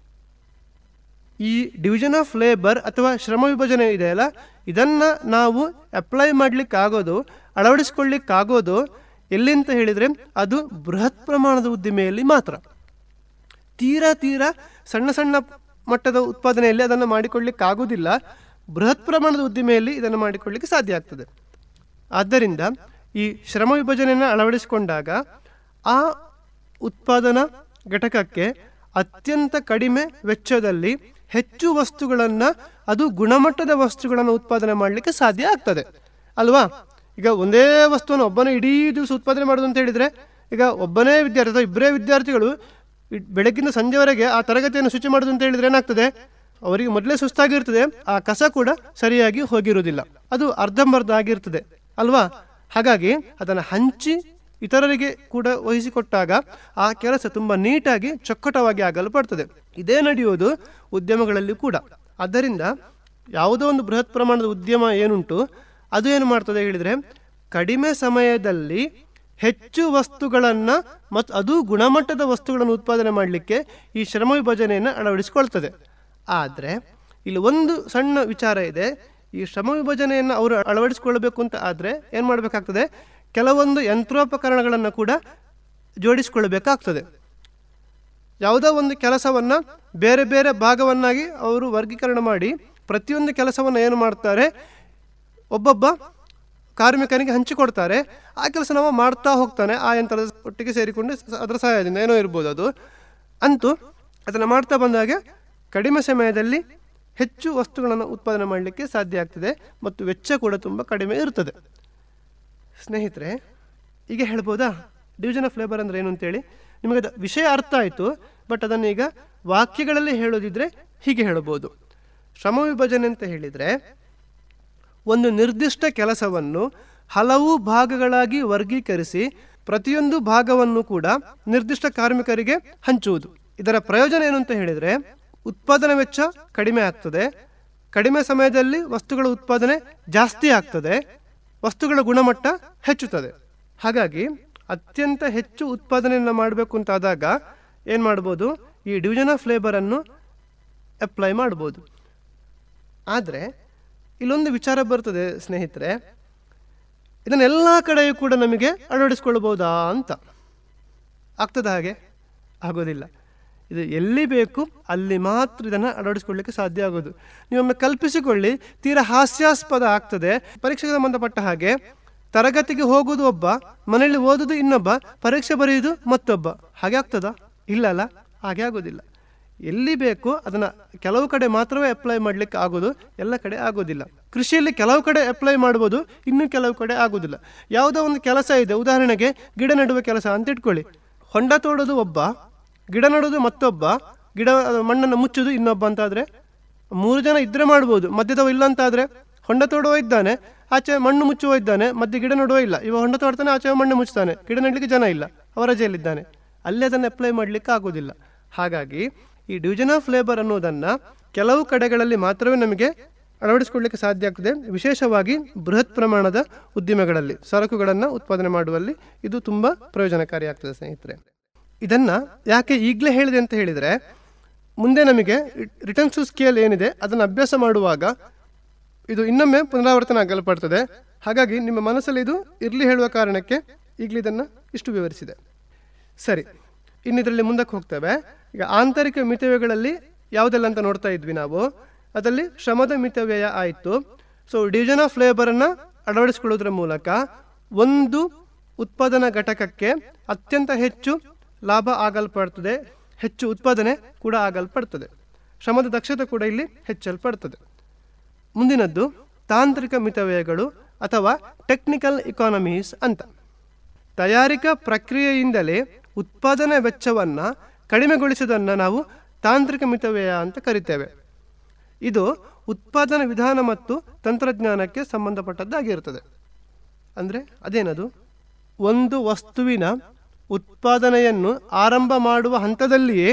ಈ ಡಿವಿಷನ್ ಆಫ್ ಲೇಬರ್ ಅಥವಾ ಶ್ರಮ ವಿಭಜನೆ ಇದೆಯಲ್ಲ, ಇದನ್ನು ನಾವು ಅಪ್ಲೈ ಮಾಡಲಿಕ್ಕಾಗೋದು, ಅಳವಡಿಸ್ಕೊಳ್ಳಿಕ್ಕಾಗೋದು ಎಲ್ಲಿಂತ ಹೇಳಿದರೆ ಅದು ಬೃಹತ್ ಪ್ರಮಾಣದ ಉದ್ದಿಮೆಯಲ್ಲಿ ಮಾತ್ರ. ತೀರಾ ಸಣ್ಣ ಸಣ್ಣ ಮಟ್ಟದ ಉತ್ಪಾದನೆಯಲ್ಲಿ ಅದನ್ನು ಮಾಡಿಕೊಳ್ಳಿಕ್ಕಾಗೋದಿಲ್ಲ. ಬೃಹತ್ ಪ್ರಮಾಣದ ಉದ್ದಿಮೆಯಲ್ಲಿ ಇದನ್ನು ಮಾಡಿಕೊಳ್ಳಿಕ್ಕೆ ಸಾಧ್ಯ ಆಗ್ತದೆ. ಆದ್ದರಿಂದ ಈ ಶ್ರಮ ವಿಭಜನೆಯನ್ನು ಅಳವಡಿಸಿಕೊಂಡಾಗ ಆ ಉತ್ಪಾದನಾ ಘಟಕಕ್ಕೆ ಅತ್ಯಂತ ಕಡಿಮೆ ವೆಚ್ಚದಲ್ಲಿ ಹೆಚ್ಚು ವಸ್ತುಗಳನ್ನು, ಅದು ಗುಣಮಟ್ಟದ ವಸ್ತುಗಳನ್ನು ಉತ್ಪಾದನೆ ಮಾಡಲಿಕ್ಕೆ ಸಾಧ್ಯ ಆಗ್ತದೆ ಅಲ್ವಾ? ಈಗ ಒಂದೇ ವಸ್ತುವನ್ನು ಒಬ್ಬನೇ ಇಡೀ ದಿವಸ ಉತ್ಪಾದನೆ ಮಾಡೋದು ಅಂತ ಹೇಳಿದರೆ, ಈಗ ಒಬ್ಬನೇ ವಿದ್ಯಾರ್ಥಿ ಅಥವಾ 2 ವಿದ್ಯಾರ್ಥಿಗಳು ಬೆಳಗ್ಗಿಂದ ಸಂಜೆವರೆಗೆ ಆ ತರಗತಿಯನ್ನು ಶುಚಿ ಮಾಡೋದು ಅಂತ ಹೇಳಿದರೆ ಏನಾಗ್ತದೆ? ಅವರಿಗೆ ಮೊದಲೇ ಸುಸ್ತಾಗಿರ್ತದೆ, ಆ ಕಸ ಕೂಡ ಸರಿಯಾಗಿ ಹೋಗಿರುವುದಿಲ್ಲ, ಅದು ಅರ್ಧಂಬರ್ಧ ಆಗಿರ್ತದೆ ಅಲ್ವಾ? ಹಾಗಾಗಿ ಅದನ್ನು ಹಂಚಿ ಇತರರಿಗೆ ಕೂಡ ವಹಿಸಿಕೊಟ್ಟಾಗ ಆ ಕೆಲಸ ತುಂಬ ನೀಟಾಗಿ ಚೊಕ್ಕಟವಾಗಿ ಆಗಲ್ಪಡ್ತದೆ. ಇದೇ ನಡೆಯುವುದು ಉದ್ಯಮಗಳಲ್ಲಿ ಕೂಡ. ಆದ್ದರಿಂದ ಯಾವುದೋ ಒಂದು ಬೃಹತ್ ಪ್ರಮಾಣದ ಉದ್ಯಮ ಏನುಂಟು ಅದು ಏನು ಮಾಡ್ತದೆ ಹೇಳಿದರೆ, ಕಡಿಮೆ ಸಮಯದಲ್ಲಿ ಹೆಚ್ಚು ವಸ್ತುಗಳನ್ನು ಮತ್ತು ಅದು ಗುಣಮಟ್ಟದ ವಸ್ತುಗಳನ್ನು ಉತ್ಪಾದನೆ ಮಾಡಲಿಕ್ಕೆ ಈ ಶ್ರಮ ವಿಭಜನೆಯನ್ನು ಅಳವಡಿಸಿಕೊಳ್ತದೆ. ಆದರೆ ಇಲ್ಲಿ ಒಂದು ಸಣ್ಣ ವಿಚಾರ ಇದೆ. ಈ ಶ್ರಮ ವಿಭಜನೆಯನ್ನು ಅವರು ಅಳವಡಿಸಿಕೊಳ್ಬೇಕು ಅಂತ ಆದರೆ ಏನು ಮಾಡಬೇಕಾಗ್ತದೆ, ಕೆಲವೊಂದು ಯಂತ್ರೋಪಕರಣಗಳನ್ನು ಕೂಡ ಜೋಡಿಸಿಕೊಳ್ಬೇಕಾಗ್ತದೆ. ಯಾವುದೋ ಒಂದು ಕೆಲಸವನ್ನು ಬೇರೆ ಬೇರೆ ಭಾಗವನ್ನಾಗಿ ಅವರು ವರ್ಗೀಕರಣ ಮಾಡಿ ಪ್ರತಿಯೊಂದು ಕೆಲಸವನ್ನು ಏನು ಮಾಡ್ತಾರೆ, ಒಬ್ಬೊಬ್ಬ ಕಾರ್ಮಿಕನಿಗೆ ಹಂಚಿಕೊಡ್ತಾರೆ. ಆ ಕೆಲಸ ನಾವು ಮಾಡ್ತಾ ಹೋಗ್ತಾನೆ, ಆ ಯಂತ್ರದ ಒಟ್ಟಿಗೆ ಸೇರಿಕೊಂಡು ಅದರ ಸಹಾಯದಿಂದ ಏನೋ ಇರ್ಬೋದು ಅದು. ಅಂತೂ ಅದನ್ನು ಮಾಡ್ತಾ ಬಂದಾಗ ಕಡಿಮೆ ಸಮಯದಲ್ಲಿ ಹೆಚ್ಚು ವಸ್ತುಗಳನ್ನು ಉತ್ಪಾದನೆ ಮಾಡಲಿಕ್ಕೆ ಸಾಧ್ಯ ಆಗ್ತದೆ ಮತ್ತು ವೆಚ್ಚ ಕೂಡ ತುಂಬ ಕಡಿಮೆ ಇರ್ತದೆ. ಸ್ನೇಹಿತರೆ, ಈಗ ಹೇಳ್ಬೋದಾ ಡಿವಿಷನ್ ಆಫ್ ಲೇಬರ್ ಅಂದರೆ ಏನು ಅಂತೇಳಿ? ನಿಮಗೆ ವಿಷಯ ಅರ್ಥ ಆಯಿತು, ಬಟ್ ಅದನ್ನು ಈಗ ವಾಕ್ಯಗಳಲ್ಲಿ ಹೇಳೋದಿದ್ರೆ ಹೀಗೆ ಹೇಳ್ಬೋದು. ಶ್ರಮ ವಿಭಜನೆ ಅಂತ ಹೇಳಿದರೆ ಒಂದು ನಿರ್ದಿಷ್ಟ ಕೆಲಸವನ್ನು ಹಲವು ಭಾಗಗಳಾಗಿ ವರ್ಗೀಕರಿಸಿ ಪ್ರತಿಯೊಂದು ಭಾಗವನ್ನು ಕೂಡ ನಿರ್ದಿಷ್ಟ ಕಾರ್ಮಿಕರಿಗೆ ಹಂಚುವುದು. ಇದರ ಪ್ರಯೋಜನ ಏನು ಅಂತ ಹೇಳಿದರೆ, ಉತ್ಪಾದನಾ ವೆಚ್ಚ ಕಡಿಮೆ ಆಗ್ತದೆ, ಕಡಿಮೆ ಸಮಯದಲ್ಲಿ ವಸ್ತುಗಳ ಉತ್ಪಾದನೆ ಜಾಸ್ತಿ ಆಗ್ತದೆ, ವಸ್ತುಗಳ ಗುಣಮಟ್ಟ ಹೆಚ್ಚುತ್ತದೆ. ಹಾಗಾಗಿ ಅತ್ಯಂತ ಹೆಚ್ಚು ಉತ್ಪಾದನೆಯನ್ನು ಮಾಡಬೇಕು ಅಂತಾದಾಗ ಏನು ಮಾಡ್ಬೋದು, ಈ ಡಿವಿಷನ್ ಆಫ್ ಲೇಬರನ್ನು ಅಪ್ಲೈ ಮಾಡ್ಬೋದು. ಆದರೆ ಇಲ್ಲೊಂದು ವಿಚಾರ ಬರ್ತದೆ ಸ್ನೇಹಿತರೆ, ಇದನ್ನೆಲ್ಲ ಕಡೆಯೂ ಕೂಡ ನಮಗೆ ಅಳವಡಿಸ್ಕೊಳ್ಬೋದಾ ಅಂತ. ಆಗ್ತದ? ಹಾಗೆ ಆಗೋದಿಲ್ಲ. ಇದು ಎಲ್ಲಿ ಬೇಕು ಅಲ್ಲಿ ಮಾತ್ರ ಇದನ್ನು ಅಳವಡಿಸ್ಕೊಳ್ಳಿಕ್ಕೆ ಸಾಧ್ಯ ಆಗೋದು. ನೀವೊಮ್ಮೆ ಕಲ್ಪಿಸಿಕೊಳ್ಳಿ, ತೀರಾ ಹಾಸ್ಯಾಸ್ಪದ ಆಗ್ತದೆ. ಪರೀಕ್ಷೆಗೆ ಸಂಬಂಧಪಟ್ಟ ಹಾಗೆ ತರಗತಿಗೆ ಹೋಗೋದು ಒಬ್ಬ, ಮನೆಯಲ್ಲಿ ಓದೋದು ಇನ್ನೊಬ್ಬ, ಪರೀಕ್ಷೆ ಬರೆಯೋದು ಮತ್ತೊಬ್ಬ. ಹಾಗೆ ಆಗ್ತದಾ? ಇಲ್ಲ ಅಲ್ಲ, ಹಾಗೆ ಆಗೋದಿಲ್ಲ. ಎಲ್ಲಿ ಬೇಕೋ ಅದನ್ನು ಕೆಲವು ಕಡೆ ಮಾತ್ರವೇ ಅಪ್ಲೈ ಮಾಡಲಿಕ್ಕೆ ಆಗೋದು, ಎಲ್ಲ ಕಡೆ ಆಗೋದಿಲ್ಲ. ಕೃಷಿಯಲ್ಲಿ ಕೆಲವು ಕಡೆ ಅಪ್ಲೈ ಮಾಡ್ಬೋದು, ಇನ್ನೂ ಕೆಲವು ಕಡೆ ಆಗೋದಿಲ್ಲ. ಯಾವುದೋ ಒಂದು ಕೆಲಸ ಇದೆ, ಉದಾಹರಣೆಗೆ ಗಿಡ ನೆಡುವ ಕೆಲಸ ಅಂತ ಇಟ್ಕೊಳ್ಳಿ. ಹೊಂಡ ತೋಡೋದು ಒಬ್ಬ, ಗಿಡ ನೆಡೋದು ಮತ್ತೊಬ್ಬ, ಗಿಡ ಮಣ್ಣನ್ನು ಮುಚ್ಚೋದು ಇನ್ನೊಬ್ಬ ಅಂತಾದರೆ 3 ಜನ ಇದ್ದರೆ ಮಾಡ್ಬೋದು. ಮಧ್ಯದವ ಇಲ್ಲ ಅಂತಾದರೆ ಹೊಂಡ ತೋಡುವ ಇದ್ದಾನೆ, ಆಚೆ ಮಣ್ಣು ಮುಚ್ಚುವ ಇದ್ದಾನೆ, ಮಧ್ಯೆ ಗಿಡ ನೆಡುವ ಇಲ್ಲ. ಇವ ಹೊಂಡ ತೋಡ್ತಾನೆ, ಆಚೆ ಮಣ್ಣು ಮುಚ್ತಾನೆ, ಗಿಡ ನೆಡಲಿಕ್ಕೆ ಜನ ಇಲ್ಲ, ಅವರ ರಜೆಯಲ್ಲಿದ್ದಾನೆ, ಅಲ್ಲಿ ಅದನ್ನು ಅಪ್ಲೈ ಮಾಡಲಿಕ್ಕೆ ಆಗೋದಿಲ್ಲ. ಹಾಗಾಗಿ ಈ ಡಿವಿಷನ್ ಆಫ್ ಲೇಬರ್ ಅನ್ನೋದನ್ನು ಕೆಲವು ಕಡೆಗಳಲ್ಲಿ ಮಾತ್ರವೇ ನಮಗೆ ಅಳವಡಿಸಿಕೊಳ್ಳಲಿಕ್ಕೆ ಸಾಧ್ಯ ಆಗ್ತದೆ. ವಿಶೇಷವಾಗಿ ಬೃಹತ್ ಪ್ರಮಾಣದ ಉದ್ದಿಮೆಗಳಲ್ಲಿ ಸರಕುಗಳನ್ನು ಉತ್ಪಾದನೆ ಮಾಡುವಲ್ಲಿ ಇದು ತುಂಬ ಪ್ರಯೋಜನಕಾರಿ ಆಗ್ತದೆ ಸ್ನೇಹಿತರೆ. ಇದನ್ನು ಯಾಕೆ ಈಗಲೇ ಹೇಳಿದೆ ಅಂತ ಹೇಳಿದರೆ, ಮುಂದೆ ನಮಗೆ ರಿಟರ್ನ್ ಟು ಸ್ಕೇಲ್ ಏನಿದೆ ಅದನ್ನು ಅಭ್ಯಾಸ ಮಾಡುವಾಗ ಇದು ಇನ್ನೊಮ್ಮೆ ಪುನರಾವರ್ತನೆ ಆಗಲ್ಪಡ್ತದೆ. ಹಾಗಾಗಿ ನಿಮ್ಮ ಮನಸ್ಸಲ್ಲಿ ಇದು ಇರಲಿ ಹೇಳುವ ಕಾರಣಕ್ಕೆ ಈಗಲೇ ಇದನ್ನು ಇಷ್ಟು ವಿವರಿಸಿದೆ. ಸರಿ, ಇನ್ನು ಇದರಲ್ಲಿ ಮುಂದಕ್ಕೆ ಹೋಗ್ತೇವೆ. ಈಗ ಆಂತರಿಕ ಮಿತವ್ಯಯಗಳಲ್ಲಿ ಯಾವುದೆಲ್ಲ ಅಂತ ನೋಡ್ತಾ ಇದ್ವಿ ನಾವು. ಅದರಲ್ಲಿ ಶ್ರಮದ ಮಿತವ್ಯಯ ಆಯಿತು. ಸೊ ಡಿವಿಷನ್ ಆಫ್ ಲೇಬರನ್ನು ಅಳವಡಿಸಿಕೊಳ್ಳೋದ್ರ ಮೂಲಕ ಒಂದು ಉತ್ಪಾದನಾ ಘಟಕಕ್ಕೆ ಅತ್ಯಂತ ಹೆಚ್ಚು ಲಾಭ ಆಗಲ್ಪಡ್ತದೆ, ಹೆಚ್ಚು ಉತ್ಪಾದನೆ ಕೂಡ ಆಗಲ್ಪಡ್ತದೆ, ಶ್ರಮದ ದಕ್ಷತೆ ಕೂಡ ಇಲ್ಲಿ ಹೆಚ್ಚಲ್ಪಡ್ತದೆ. ಮುಂದಿನದ್ದು ತಾಂತ್ರಿಕ ಮಿತವ್ಯಯಗಳು ಅಥವಾ ಟೆಕ್ನಿಕಲ್ ಇಕಾನಮೀಸ್ ಅಂತ. ತಯಾರಿಕಾ ಪ್ರಕ್ರಿಯೆಯಿಂದಲೇ ಉತ್ಪಾದನಾ ವೆಚ್ಚವನ್ನು ಕಡಿಮೆಗೊಳಿಸುವುದನ್ನು ನಾವು ತಾಂತ್ರಿಕ ಮಿತವ್ಯಯ ಅಂತ ಕರಿತೇವೆ. ಇದು ಉತ್ಪಾದನಾ ವಿಧಾನ ಮತ್ತು ತಂತ್ರಜ್ಞಾನಕ್ಕೆ ಸಂಬಂಧಪಟ್ಟದ್ದಾಗಿರುತ್ತದೆ. ಅಂದರೆ ಅದೇನದು, ಒಂದು ವಸ್ತುವಿನ ಉತ್ಪಾದನೆಯನ್ನು ಆರಂಭ ಮಾಡುವ ಹಂತದಲ್ಲಿಯೇ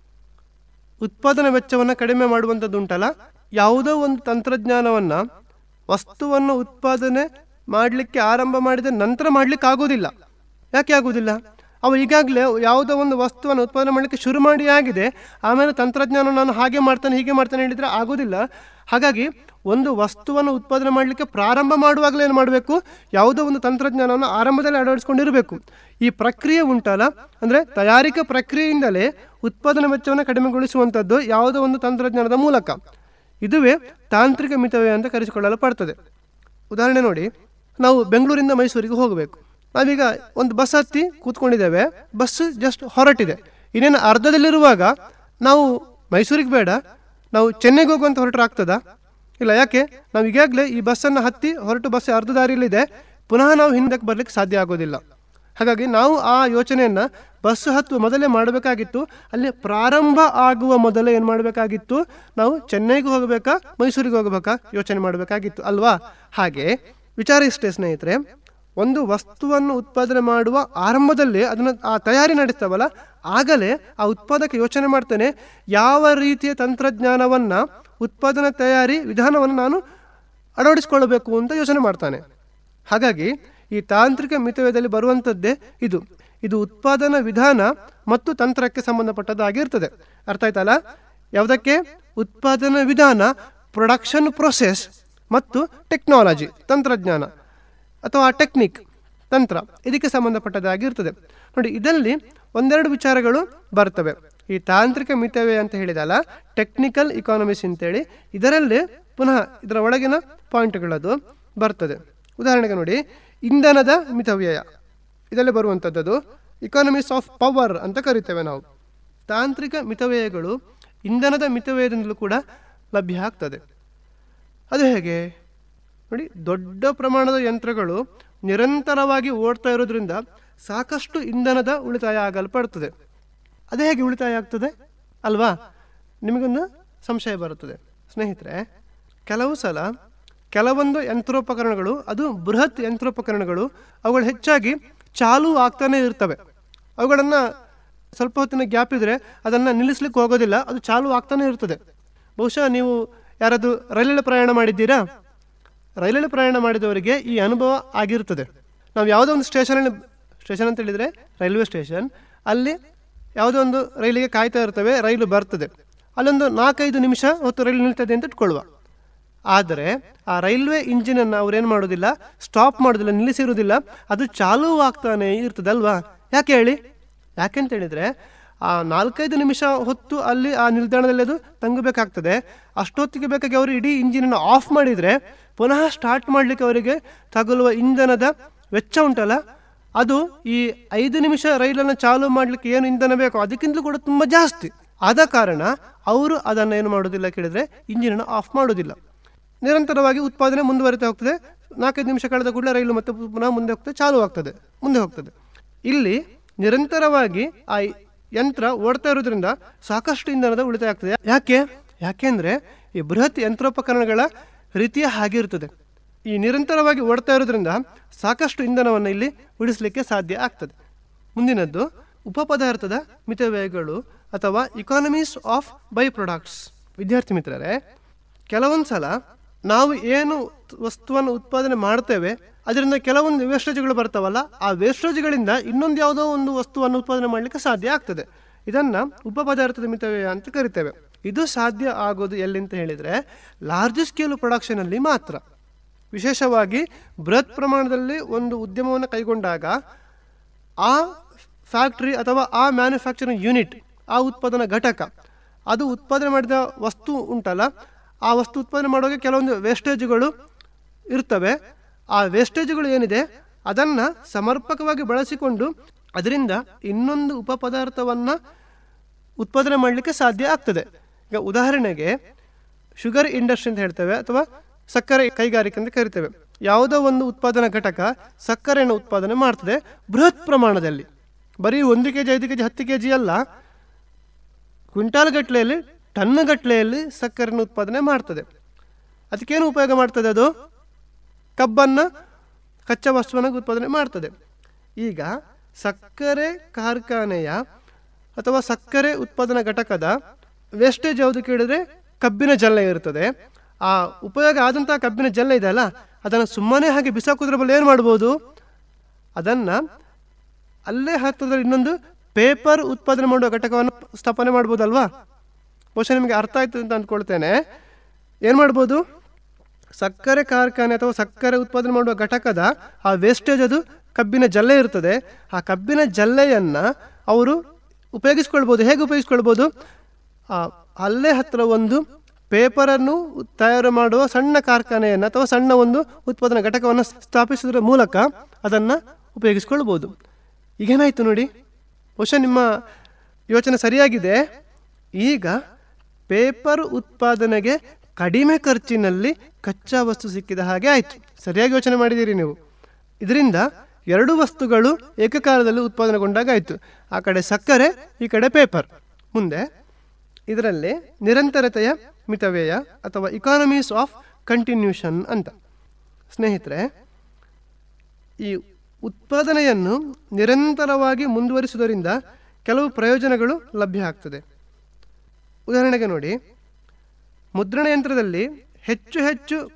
ಉತ್ಪಾದನಾ ವೆಚ್ಚವನ್ನು ಕಡಿಮೆ ಮಾಡುವಂಥದ್ದುಂಟಲ್ಲ, ಯಾವುದೋ ಒಂದು ತಂತ್ರಜ್ಞಾನವನ್ನು ವಸ್ತುವನ್ನು ಉತ್ಪಾದನೆ ಮಾಡಲಿಕ್ಕೆ ಆರಂಭ ಮಾಡಿದ ನಂತರ ಮಾಡಲಿಕ್ಕೆ ಆಗೋದಿಲ್ಲ. ಯಾಕೆ ಆಗೋದಿಲ್ಲ? ಅವು ಈಗಾಗಲೇ ಯಾವುದೋ ಒಂದು ವಸ್ತುವನ್ನು ಉತ್ಪಾದನೆ ಮಾಡಲಿಕ್ಕೆ ಶುರು ಮಾಡಿ ಆಗಿದೆ, ಆಮೇಲೆ ತಂತ್ರಜ್ಞಾನ ನಾನು ಹಾಗೆ ಮಾಡ್ತಾನೆ ಹೀಗೆ ಮಾಡ್ತಾನೆ ಹೇಳಿದರೆ ಆಗೋದಿಲ್ಲ. ಹಾಗಾಗಿ ಒಂದು ವಸ್ತುವನ್ನು ಉತ್ಪಾದನೆ ಮಾಡಲಿಕ್ಕೆ ಪ್ರಾರಂಭ ಮಾಡುವಾಗಲೇ ಏನು ಮಾಡಬೇಕು, ಯಾವುದೋ ಒಂದು ತಂತ್ರಜ್ಞಾನವನ್ನು ಆರಂಭದಲ್ಲಿ ಅಳವಡಿಸ್ಕೊಂಡಿರಬೇಕು. ಈ ಪ್ರಕ್ರಿಯೆ ಉಂಟಲ್ಲ, ಅಂದರೆ ತಯಾರಿಕಾ ಪ್ರಕ್ರಿಯೆಯಿಂದಲೇ ಉತ್ಪಾದನಾ ವೆಚ್ಚವನ್ನು ಕಡಿಮೆಗೊಳಿಸುವಂಥದ್ದು ಯಾವುದೋ ಒಂದು ತಂತ್ರಜ್ಞಾನದ ಮೂಲಕ. ಇದುವೇ ತಾಂತ್ರಿಕ ಮಿತವ್ಯಯ ಅಂತ ಕರೆಸಿಕೊಳ್ಳಲ್ಪಡ್ತದೆ. ಉದಾಹರಣೆ ನೋಡಿ, ನಾವು ಬೆಂಗಳೂರಿಂದ ಮೈಸೂರಿಗೆ ಹೋಗಬೇಕು. ನಾವೀಗ ಒಂದು ಬಸ್ ಹತ್ತಿ ಕೂತ್ಕೊಂಡಿದ್ದೇವೆ, ಬಸ್ ಜಸ್ಟ್ ಹೊರಟಿದೆ. ಇನ್ನೇನು ಅರ್ಧದಲ್ಲಿರುವಾಗ ನಾವು ಮೈಸೂರಿಗೆ ಬೇಡ, ನಾವು ಚೆನ್ನೈಗೆ ಹೋಗುವಂತ ಹೊರಟರಾಗ್ತದಾ? ಇಲ್ಲ. ಯಾಕೆ? ನಾವು ಈಗಾಗಲೇ ಈ ಬಸ್ಸನ್ನು ಹತ್ತಿ ಹೊರಟು ಬಸ್ ಅರ್ಧ ದಾರಿಯಲ್ಲಿದೆ, ಪುನಃ ನಾವು ಹಿಂದಕ್ಕೆ ಬರಲಿಕ್ಕೆ ಸಾಧ್ಯ ಆಗೋದಿಲ್ಲ. ಹಾಗಾಗಿ ನಾವು ಆ ಯೋಚನೆಯನ್ನು ಬಸ್ ಹತ್ತು ಮೊದಲೇ ಮಾಡಬೇಕಾಗಿತ್ತು. ಅಲ್ಲಿ ಪ್ರಾರಂಭ ಆಗುವ ಮೊದಲೇ ಏನು ಮಾಡಬೇಕಾಗಿತ್ತು, ನಾವು ಚೆನ್ನೈಗೆ ಹೋಗಬೇಕಾ ಮೈಸೂರಿಗೆ ಹೋಗಬೇಕಾ ಯೋಚನೆ ಮಾಡಬೇಕಾಗಿತ್ತು ಅಲ್ವಾ? ಹಾಗೆ ವಿಚಾರ ಇಷ್ಟೇ ಸ್ನೇಹಿತರೆ, ಒಂದು ವಸ್ತುವನ್ನು ಉತ್ಪಾದನೆ ಮಾಡುವ ಆರಂಭದಲ್ಲಿ ಅದನ್ನು ಆ ತಯಾರಿ ನಡೆಸ್ತಾವಲ್ಲ, ಆಗಲೇ ಆ ಉತ್ಪಾದಕ ಯೋಚನೆ ಮಾಡ್ತಾನೆ, ಯಾವ ರೀತಿಯ ತಂತ್ರಜ್ಞಾನವನ್ನು ಉತ್ಪಾದನಾ ತಯಾರಿ ವಿಧಾನವನ್ನು ನಾನು ಅಳವಡಿಸಿಕೊಳ್ಳಬೇಕು ಅಂತ ಯೋಚನೆ ಮಾಡ್ತಾನೆ. ಹಾಗಾಗಿ ಈ ತಾಂತ್ರಿಕ ಮಿತವ್ಯಯದಲ್ಲಿ ಬರುವಂಥದ್ದೇ ಇದು ಉತ್ಪಾದನಾ ವಿಧಾನ ಮತ್ತು ತಂತ್ರಕ್ಕೆ ಸಂಬಂಧಪಟ್ಟದ್ದಾಗಿರ್ತದೆ. ಅರ್ಥ ಆಯ್ತಲ್ಲ? ಯಾವುದಕ್ಕೆ? ಉತ್ಪಾದನಾ ವಿಧಾನ, ಪ್ರೊಡಕ್ಷನ್ ಪ್ರೊಸೆಸ್ ಮತ್ತು ಟೆಕ್ನಾಲಜಿ, ತಂತ್ರಜ್ಞಾನ ಅಥವಾ ಟೆಕ್ನಿಕ್, ತಂತ್ರ, ಇದಕ್ಕೆ ಸಂಬಂಧಪಟ್ಟದ್ದಾಗಿರ್ತದೆ. ನೋಡಿ, ಇದರಲ್ಲಿ ಒಂದೆರಡು ವಿಚಾರಗಳು ಬರ್ತವೆ. ಈ ತಾಂತ್ರಿಕ ಮಿತವ್ಯಯ ಅಂತ ಹೇಳಿದಲ್ಲ, ಟೆಕ್ನಿಕಲ್ ಇಕಾನಮಿಕ್ಸ್ ಅಂತೇಳಿ, ಇದರಲ್ಲಿ ಪುನಃ ಇದರ ಒಳಗಿನ ಪಾಯಿಂಟ್ಗಳದು ಬರ್ತದೆ. ಉದಾಹರಣೆಗೆ ನೋಡಿ, ಇಂಧನದ ಮಿತವ್ಯಯ ಇದರಲ್ಲಿ ಬರುವಂಥದ್ದು ಇಕಾನಮಿಕ್ಸ್ ಆಫ್ ಪವರ್ ಅಂತ ಕರಿತೇವೆ ನಾವು. ತಾಂತ್ರಿಕ ಮಿತವ್ಯಯಗಳು ಇಂಧನದ ಮಿತವ್ಯಯದಿಂದಲೂ ಕೂಡ ಲಭ್ಯ ಆಗ್ತದೆ. ಅದು ಹೇಗೆ ನೋಡಿ, ದೊಡ್ಡ ಪ್ರಮಾಣದ ಯಂತ್ರಗಳು ನಿರಂತರವಾಗಿ ಓಡ್ತಾ ಇರೋದ್ರಿಂದ ಸಾಕಷ್ಟು ಇಂಧನದ ಉಳಿತಾಯ ಆಗಲ್ಪಡ್ತದೆ. ಅದು ಹೇಗೆ ಉಳಿತಾಯ ಆಗ್ತದೆ ಅಲ್ವಾ? ನಿಮಗೊಂದು ಸಂಶಯ ಬರುತ್ತದೆ ಸ್ನೇಹಿತರೆ. ಕೆಲವು ಸಲ ಕೆಲವೊಂದು ಯಂತ್ರೋಪಕರಣಗಳು, ಅದು ಬೃಹತ್ ಯಂತ್ರೋಪಕರಣಗಳು, ಅವುಗಳು ಹೆಚ್ಚಾಗಿ ಚಾಲೂ ಆಗ್ತಾನೆ ಇರ್ತವೆ. ಅವುಗಳನ್ನು ಸ್ವಲ್ಪ ಹೊತ್ತಿನ ಗ್ಯಾಪ್ ಇದ್ದರೆ ಅದನ್ನು ನಿಲ್ಲಿಸ್ಲಿಕ್ಕೆ ಹೋಗೋದಿಲ್ಲ, ಅದು ಚಾಲೂ ಆಗ್ತಾನೆ ಇರ್ತದೆ. ಬಹುಶಃ ನೀವು ಯಾರಾದರೂ ರೈಲಲ್ಲಿ ಪ್ರಯಾಣ ಮಾಡಿದ್ದೀರಾ? ರೈಲಲ್ಲಿ ಪ್ರಯಾಣ ಮಾಡಿದವರಿಗೆ ಈ ಅನುಭವ ಆಗಿರ್ತದೆ. ನಾವು ಯಾವುದೋ ಒಂದು ಸ್ಟೇಷನ್ ಅಂತ ಹೇಳಿದರೆ ರೈಲ್ವೆ ಸ್ಟೇಷನ್, ಅಲ್ಲಿ ಯಾವುದೋ ಒಂದು ರೈಲಿಗೆ ಕಾಯ್ತಾ ಇರ್ತವೆ, ರೈಲು ಬರ್ತದೆ, ಅಲ್ಲೊಂದು 4-5 ನಿಮಿಷ ಹೊತ್ತು ರೈಲು ನಿಲ್ತದೆ ಅಂತ ಇಟ್ಕೊಳ್ಳುವ. ಆದರೆ ಆ ರೈಲ್ವೆ ಇಂಜಿನನ್ನು ಅವ್ರೇನು ಮಾಡೋದಿಲ್ಲ, ಸ್ಟಾಪ್ ಮಾಡೋದಿಲ್ಲ, ನಿಲ್ಲಿಸಿರೋದಿಲ್ಲ, ಅದು ಚಾಲೂ ಆಗ್ತಾನೆ ಇರ್ತದಲ್ವಾ? ಯಾಕೆ ಹೇಳಿ? ಯಾಕೆಂತ ಹೇಳಿದರೆ ಆ 4-5 ನಿಮಿಷ ಹೊತ್ತು ಅಲ್ಲಿ ಆ ನಿಲ್ದಾಣದಲ್ಲಿ ಅದು ತಂಗಬೇಕಾಗ್ತದೆ. ಅಷ್ಟೊತ್ತಿಗೆ ಬೇಕಾಗಿ ಅವರು ಇಡೀ ಇಂಜಿನನ್ನು ಆಫ್ ಮಾಡಿದರೆ ಪುನಃ ಸ್ಟಾರ್ಟ್ ಮಾಡಲಿಕ್ಕೆ ಅವರಿಗೆ ತಗುಲುವ ಇಂಧನದ ವೆಚ್ಚ ಉಂಟಲ್ಲ, ಅದು ಈ 5 ನಿಮಿಷ ರೈಲನ್ನು ಚಾಲೂ ಮಾಡಲಿಕ್ಕೆ ಏನು ಇಂಧನ ಬೇಕೋ ಅದಕ್ಕಿಂತಲೂ ಕೂಡ ತುಂಬ ಜಾಸ್ತಿ. ಆದ ಕಾರಣ ಅವರು ಅದನ್ನು ಏನು ಮಾಡೋದಿಲ್ಲ ಕೇಳಿದರೆ, ಇಂಜಿನನ್ನು ಆಫ್ ಮಾಡೋದಿಲ್ಲ. ನಿರಂತರವಾಗಿ ಉತ್ಪಾದನೆ ಮುಂದುವರಿತಾ ಹೋಗ್ತದೆ. 4-5 ನಿಮಿಷ ಕಳೆದ ಕೂಡಲೇ ರೈಲು ಮತ್ತೆ ಪುನಃ ಮುಂದೆ ಹೋಗ್ತದೆ, ಚಾಲೂ ಆಗ್ತದೆ, ಮುಂದೆ ಹೋಗ್ತದೆ. ಇಲ್ಲಿ ನಿರಂತರವಾಗಿ ಆ ಯಂತ್ರ ಓಡ್ತಾ ಇರೋದ್ರಿಂದ ಸಾಕಷ್ಟು ಇಂಧನದ ಉಳಿತಾಯ ಆಗ್ತದೆ. ಯಾಕೆಂದರೆ ಈ ಬೃಹತ್ ಯಂತ್ರೋಪಕರಣಗಳ ರೀತಿಯ ಹಾಗಿರ್ತದೆ. ಈ ನಿರಂತರವಾಗಿ ಓಡ್ತಾ ಇರೋದ್ರಿಂದ ಸಾಕಷ್ಟು ಇಂಧನವನ್ನು ಇಲ್ಲಿ ಉಳಿಸಲಿಕ್ಕೆ ಸಾಧ್ಯ ಆಗ್ತದೆ. ಮುಂದಿನದ್ದು ಉಪಪದಾರ್ಥದ ಮಿತವ್ಯಯಗಳು ಅಥವಾ ಇಕಾನಮೀಸ್ ಆಫ್ ಬೈ ಪ್ರೊಡಕ್ಟ್ಸ್. ವಿದ್ಯಾರ್ಥಿ ಮಿತ್ರರೇ, ಕೆಲವೊಂದು ಸಲ ನಾವು ಏನು ವಸ್ತುವನ್ನು ಉತ್ಪಾದನೆ ಮಾಡ್ತೇವೆ ಅದರಿಂದ ಕೆಲವೊಂದು ವೇಸ್ಟೇಜ್ಗಳು ಬರ್ತಾವಲ್ಲ, ಆ ವೇಸ್ಟೇಜ್ಗಳಿಂದ ಇನ್ನೊಂದು ಯಾವುದೋ ಒಂದು ವಸ್ತುವನ್ನು ಉತ್ಪಾದನೆ ಮಾಡಲಿಕ್ಕೆ ಸಾಧ್ಯ ಆಗ್ತದೆ. ಇದನ್ನು ಉಪಪದಾರ್ಥದ ಮಿತವ್ಯಯ ಅಂತ ಕರಿತೇವೆ. ಇದು ಸಾಧ್ಯ ಆಗೋದು ಎಲ್ಲಿಂತ ಹೇಳಿದರೆ ಲಾರ್ಜ್ ಸ್ಕೇಲ್ ಪ್ರೊಡಕ್ಷನಲ್ಲಿ ಮಾತ್ರ. ವಿಶೇಷವಾಗಿ ಬೃಹತ್ ಪ್ರಮಾಣದಲ್ಲಿ ಒಂದು ಉದ್ಯಮವನ್ನು ಕೈಗೊಂಡಾಗ ಆ ಫ್ಯಾಕ್ಟ್ರಿ ಅಥವಾ ಆ ಮ್ಯಾನುಫ್ಯಾಕ್ಚರಿಂಗ್ ಯೂನಿಟ್, ಆ ಉತ್ಪಾದನಾ ಘಟಕ, ಅದು ಉತ್ಪಾದನೆ ಮಾಡಿದ ವಸ್ತು ಉಂಟಲ್ಲ, ಆ ವಸ್ತು ಉತ್ಪಾದನೆ ಮಾಡುವಾಗ ಕೆಲವೊಂದು ವೇಸ್ಟೇಜ್ಗಳು ಇರ್ತವೆ. ಆ ವೇಸ್ಟೇಜ್ಗಳು ಏನಿದೆ ಅದನ್ನು ಸಮರ್ಪಕವಾಗಿ ಬಳಸಿಕೊಂಡು ಅದರಿಂದ ಇನ್ನೊಂದು ಉಪಪದಾರ್ಥವನ್ನು ಉತ್ಪಾದನೆ ಮಾಡಲಿಕ್ಕೆ ಸಾಧ್ಯ ಆಗ್ತದೆ. ಈಗ ಉದಾಹರಣೆಗೆ ಶುಗರ್ ಇಂಡಸ್ಟ್ರಿ ಅಂತ ಹೇಳ್ತೇವೆ ಅಥವಾ ಸಕ್ಕರೆ ಕೈಗಾರಿಕೆ ಅಂತ ಕರಿತೇವೆ. ಯಾವುದೋ ಒಂದು ಉತ್ಪಾದನಾ ಘಟಕ ಸಕ್ಕರೆಯನ್ನು ಉತ್ಪಾದನೆ ಮಾಡ್ತದೆ ಬೃಹತ್ ಪ್ರಮಾಣದಲ್ಲಿ. ಬರೀ 1 kg 5 kg 10 kg ಅಲ್ಲ, ಕ್ವಿಂಟಾಲ್ ಗಟ್ಟಲೆಯಲ್ಲಿ, ಟನ್ ಗಟ್ಟಲೆಯಲ್ಲಿ ಸಕ್ಕರೆಯನ್ನು ಉತ್ಪಾದನೆ ಮಾಡ್ತದೆ. ಅದಕ್ಕೇನು ಉಪಯೋಗ ಮಾಡ್ತದೆ? ಅದು ಕಬ್ಬನ್ನು, ಕಚ್ಚಾ ವಸ್ತುವನ್ನು ಉತ್ಪಾದನೆ ಮಾಡ್ತದೆ. ಈಗ ಸಕ್ಕರೆ ಕಾರ್ಖಾನೆಯ ಅಥವಾ ಸಕ್ಕರೆ ಉತ್ಪಾದನಾ ಘಟಕದ ವೇಸ್ಟೇಜ್ ಯಾವುದು ಕೇಳಿದ್ರೆ ಕಬ್ಬಿನ ಜಲ್ಲೆ ಇರ್ತದೆ. ಆ ಉಪಯೋಗ ಆದಂತಹ ಕಬ್ಬಿನ ಜಲ್ಲೆ ಇದೆ ಅಲ್ಲ, ಅದನ್ನು ಸುಮ್ಮನೆ ಹಾಗೆ ಬಿಸಾಕೋದ್ರ ಬಲ್ಲ ಏನು ಮಾಡ್ಬೋದು? ಅದನ್ನು ಅಲ್ಲೇ ಹತ್ತಿರದಲ್ಲಿ ಇನ್ನೊಂದು ಪೇಪರ್ ಉತ್ಪಾದನೆ ಮಾಡುವ ಘಟಕವನ್ನು ಸ್ಥಾಪನೆ ಮಾಡ್ಬೋದಲ್ವಾ? ಬಹುಶಃ ನಿಮಗೆ ಅರ್ಥ ಆಯ್ತು ಅಂತ ಅಂದ್ಕೊಳ್ತೇನೆ. ಏನು ಮಾಡ್ಬೋದು? ಸಕ್ಕರೆ ಕಾರ್ಖಾನೆ ಅಥವಾ ಸಕ್ಕರೆ ಉತ್ಪಾದನೆ ಮಾಡುವ ಘಟಕದ ಆ ವೇಸ್ಟೇಜ್, ಅದು ಕಬ್ಬಿನ ಜಲ್ಲೆ ಇರ್ತದೆ. ಆ ಕಬ್ಬಿನ ಜಲ್ಲೆಯನ್ನು ಅವರು ಉಪಯೋಗಿಸ್ಕೊಳ್ಬೋದು. ಹೇಗೆ ಉಪಯೋಗಿಸ್ಕೊಳ್ಬೋದು? ಅಲ್ಲೇ ಹತ್ತಿರ ಒಂದು ಪೇಪರನ್ನು ತಯಾರು ಮಾಡುವ ಸಣ್ಣ ಕಾರ್ಖಾನೆಯನ್ನು ಅಥವಾ ಸಣ್ಣ ಒಂದು ಉತ್ಪಾದನಾ ಘಟಕವನ್ನು ಸ್ಥಾಪಿಸೋದ್ರ ಮೂಲಕ ಅದನ್ನು ಉಪಯೋಗಿಸ್ಕೊಳ್ಬೋದು. ಈಗೇನಾಯಿತು ನೋಡಿ, ಬಹುಶಃ ನಿಮ್ಮ ಯೋಚನೆ ಸರಿಯಾಗಿದೆ. ಈಗ ಪೇಪರ್ ಉತ್ಪಾದನೆಗೆ ಕಡಿಮೆ ಖರ್ಚಿನಲ್ಲಿ ಕಚ್ಚಾ ವಸ್ತು ಸಿಕ್ಕಿದ ಹಾಗೆ ಆಯಿತು. ಸರಿಯಾಗಿ ಯೋಚನೆ ಮಾಡಿದ್ದೀರಿ ನೀವು. ಇದರಿಂದ 2 ವಸ್ತುಗಳು ಏಕಕಾಲದಲ್ಲಿ ಉತ್ಪಾದನೆಗೊಂಡಾಗ ಆಯಿತು. ಆ ಕಡೆ ಸಕ್ಕರೆ, ಈ ಕಡೆ ಪೇಪರ್. ಮುಂದೆ ಇದರಲ್ಲಿ ನಿರಂತರತೆಯ ಮಿತವ್ಯಯ ಅಥವಾ ಇಕಾನಮೀಸ್ ಆಫ್ ಕಂಟಿನ್ಯೂಷನ್ ಅಂತ. ಸ್ನೇಹಿತರೆ, ಈ ಉತ್ಪಾದನೆಯನ್ನು ನಿರಂತರವಾಗಿ ಮುಂದುವರಿಸುವುದರಿಂದ ಕೆಲವು ಪ್ರಯೋಜನಗಳು ಲಭ್ಯ ಆಗ್ತದೆ. ಉದಾಹರಣೆಗೆ ನೋಡಿ, ಮುದ್ರಣ ಯಂತ್ರದಲ್ಲಿ ಹೆಚ್ಚು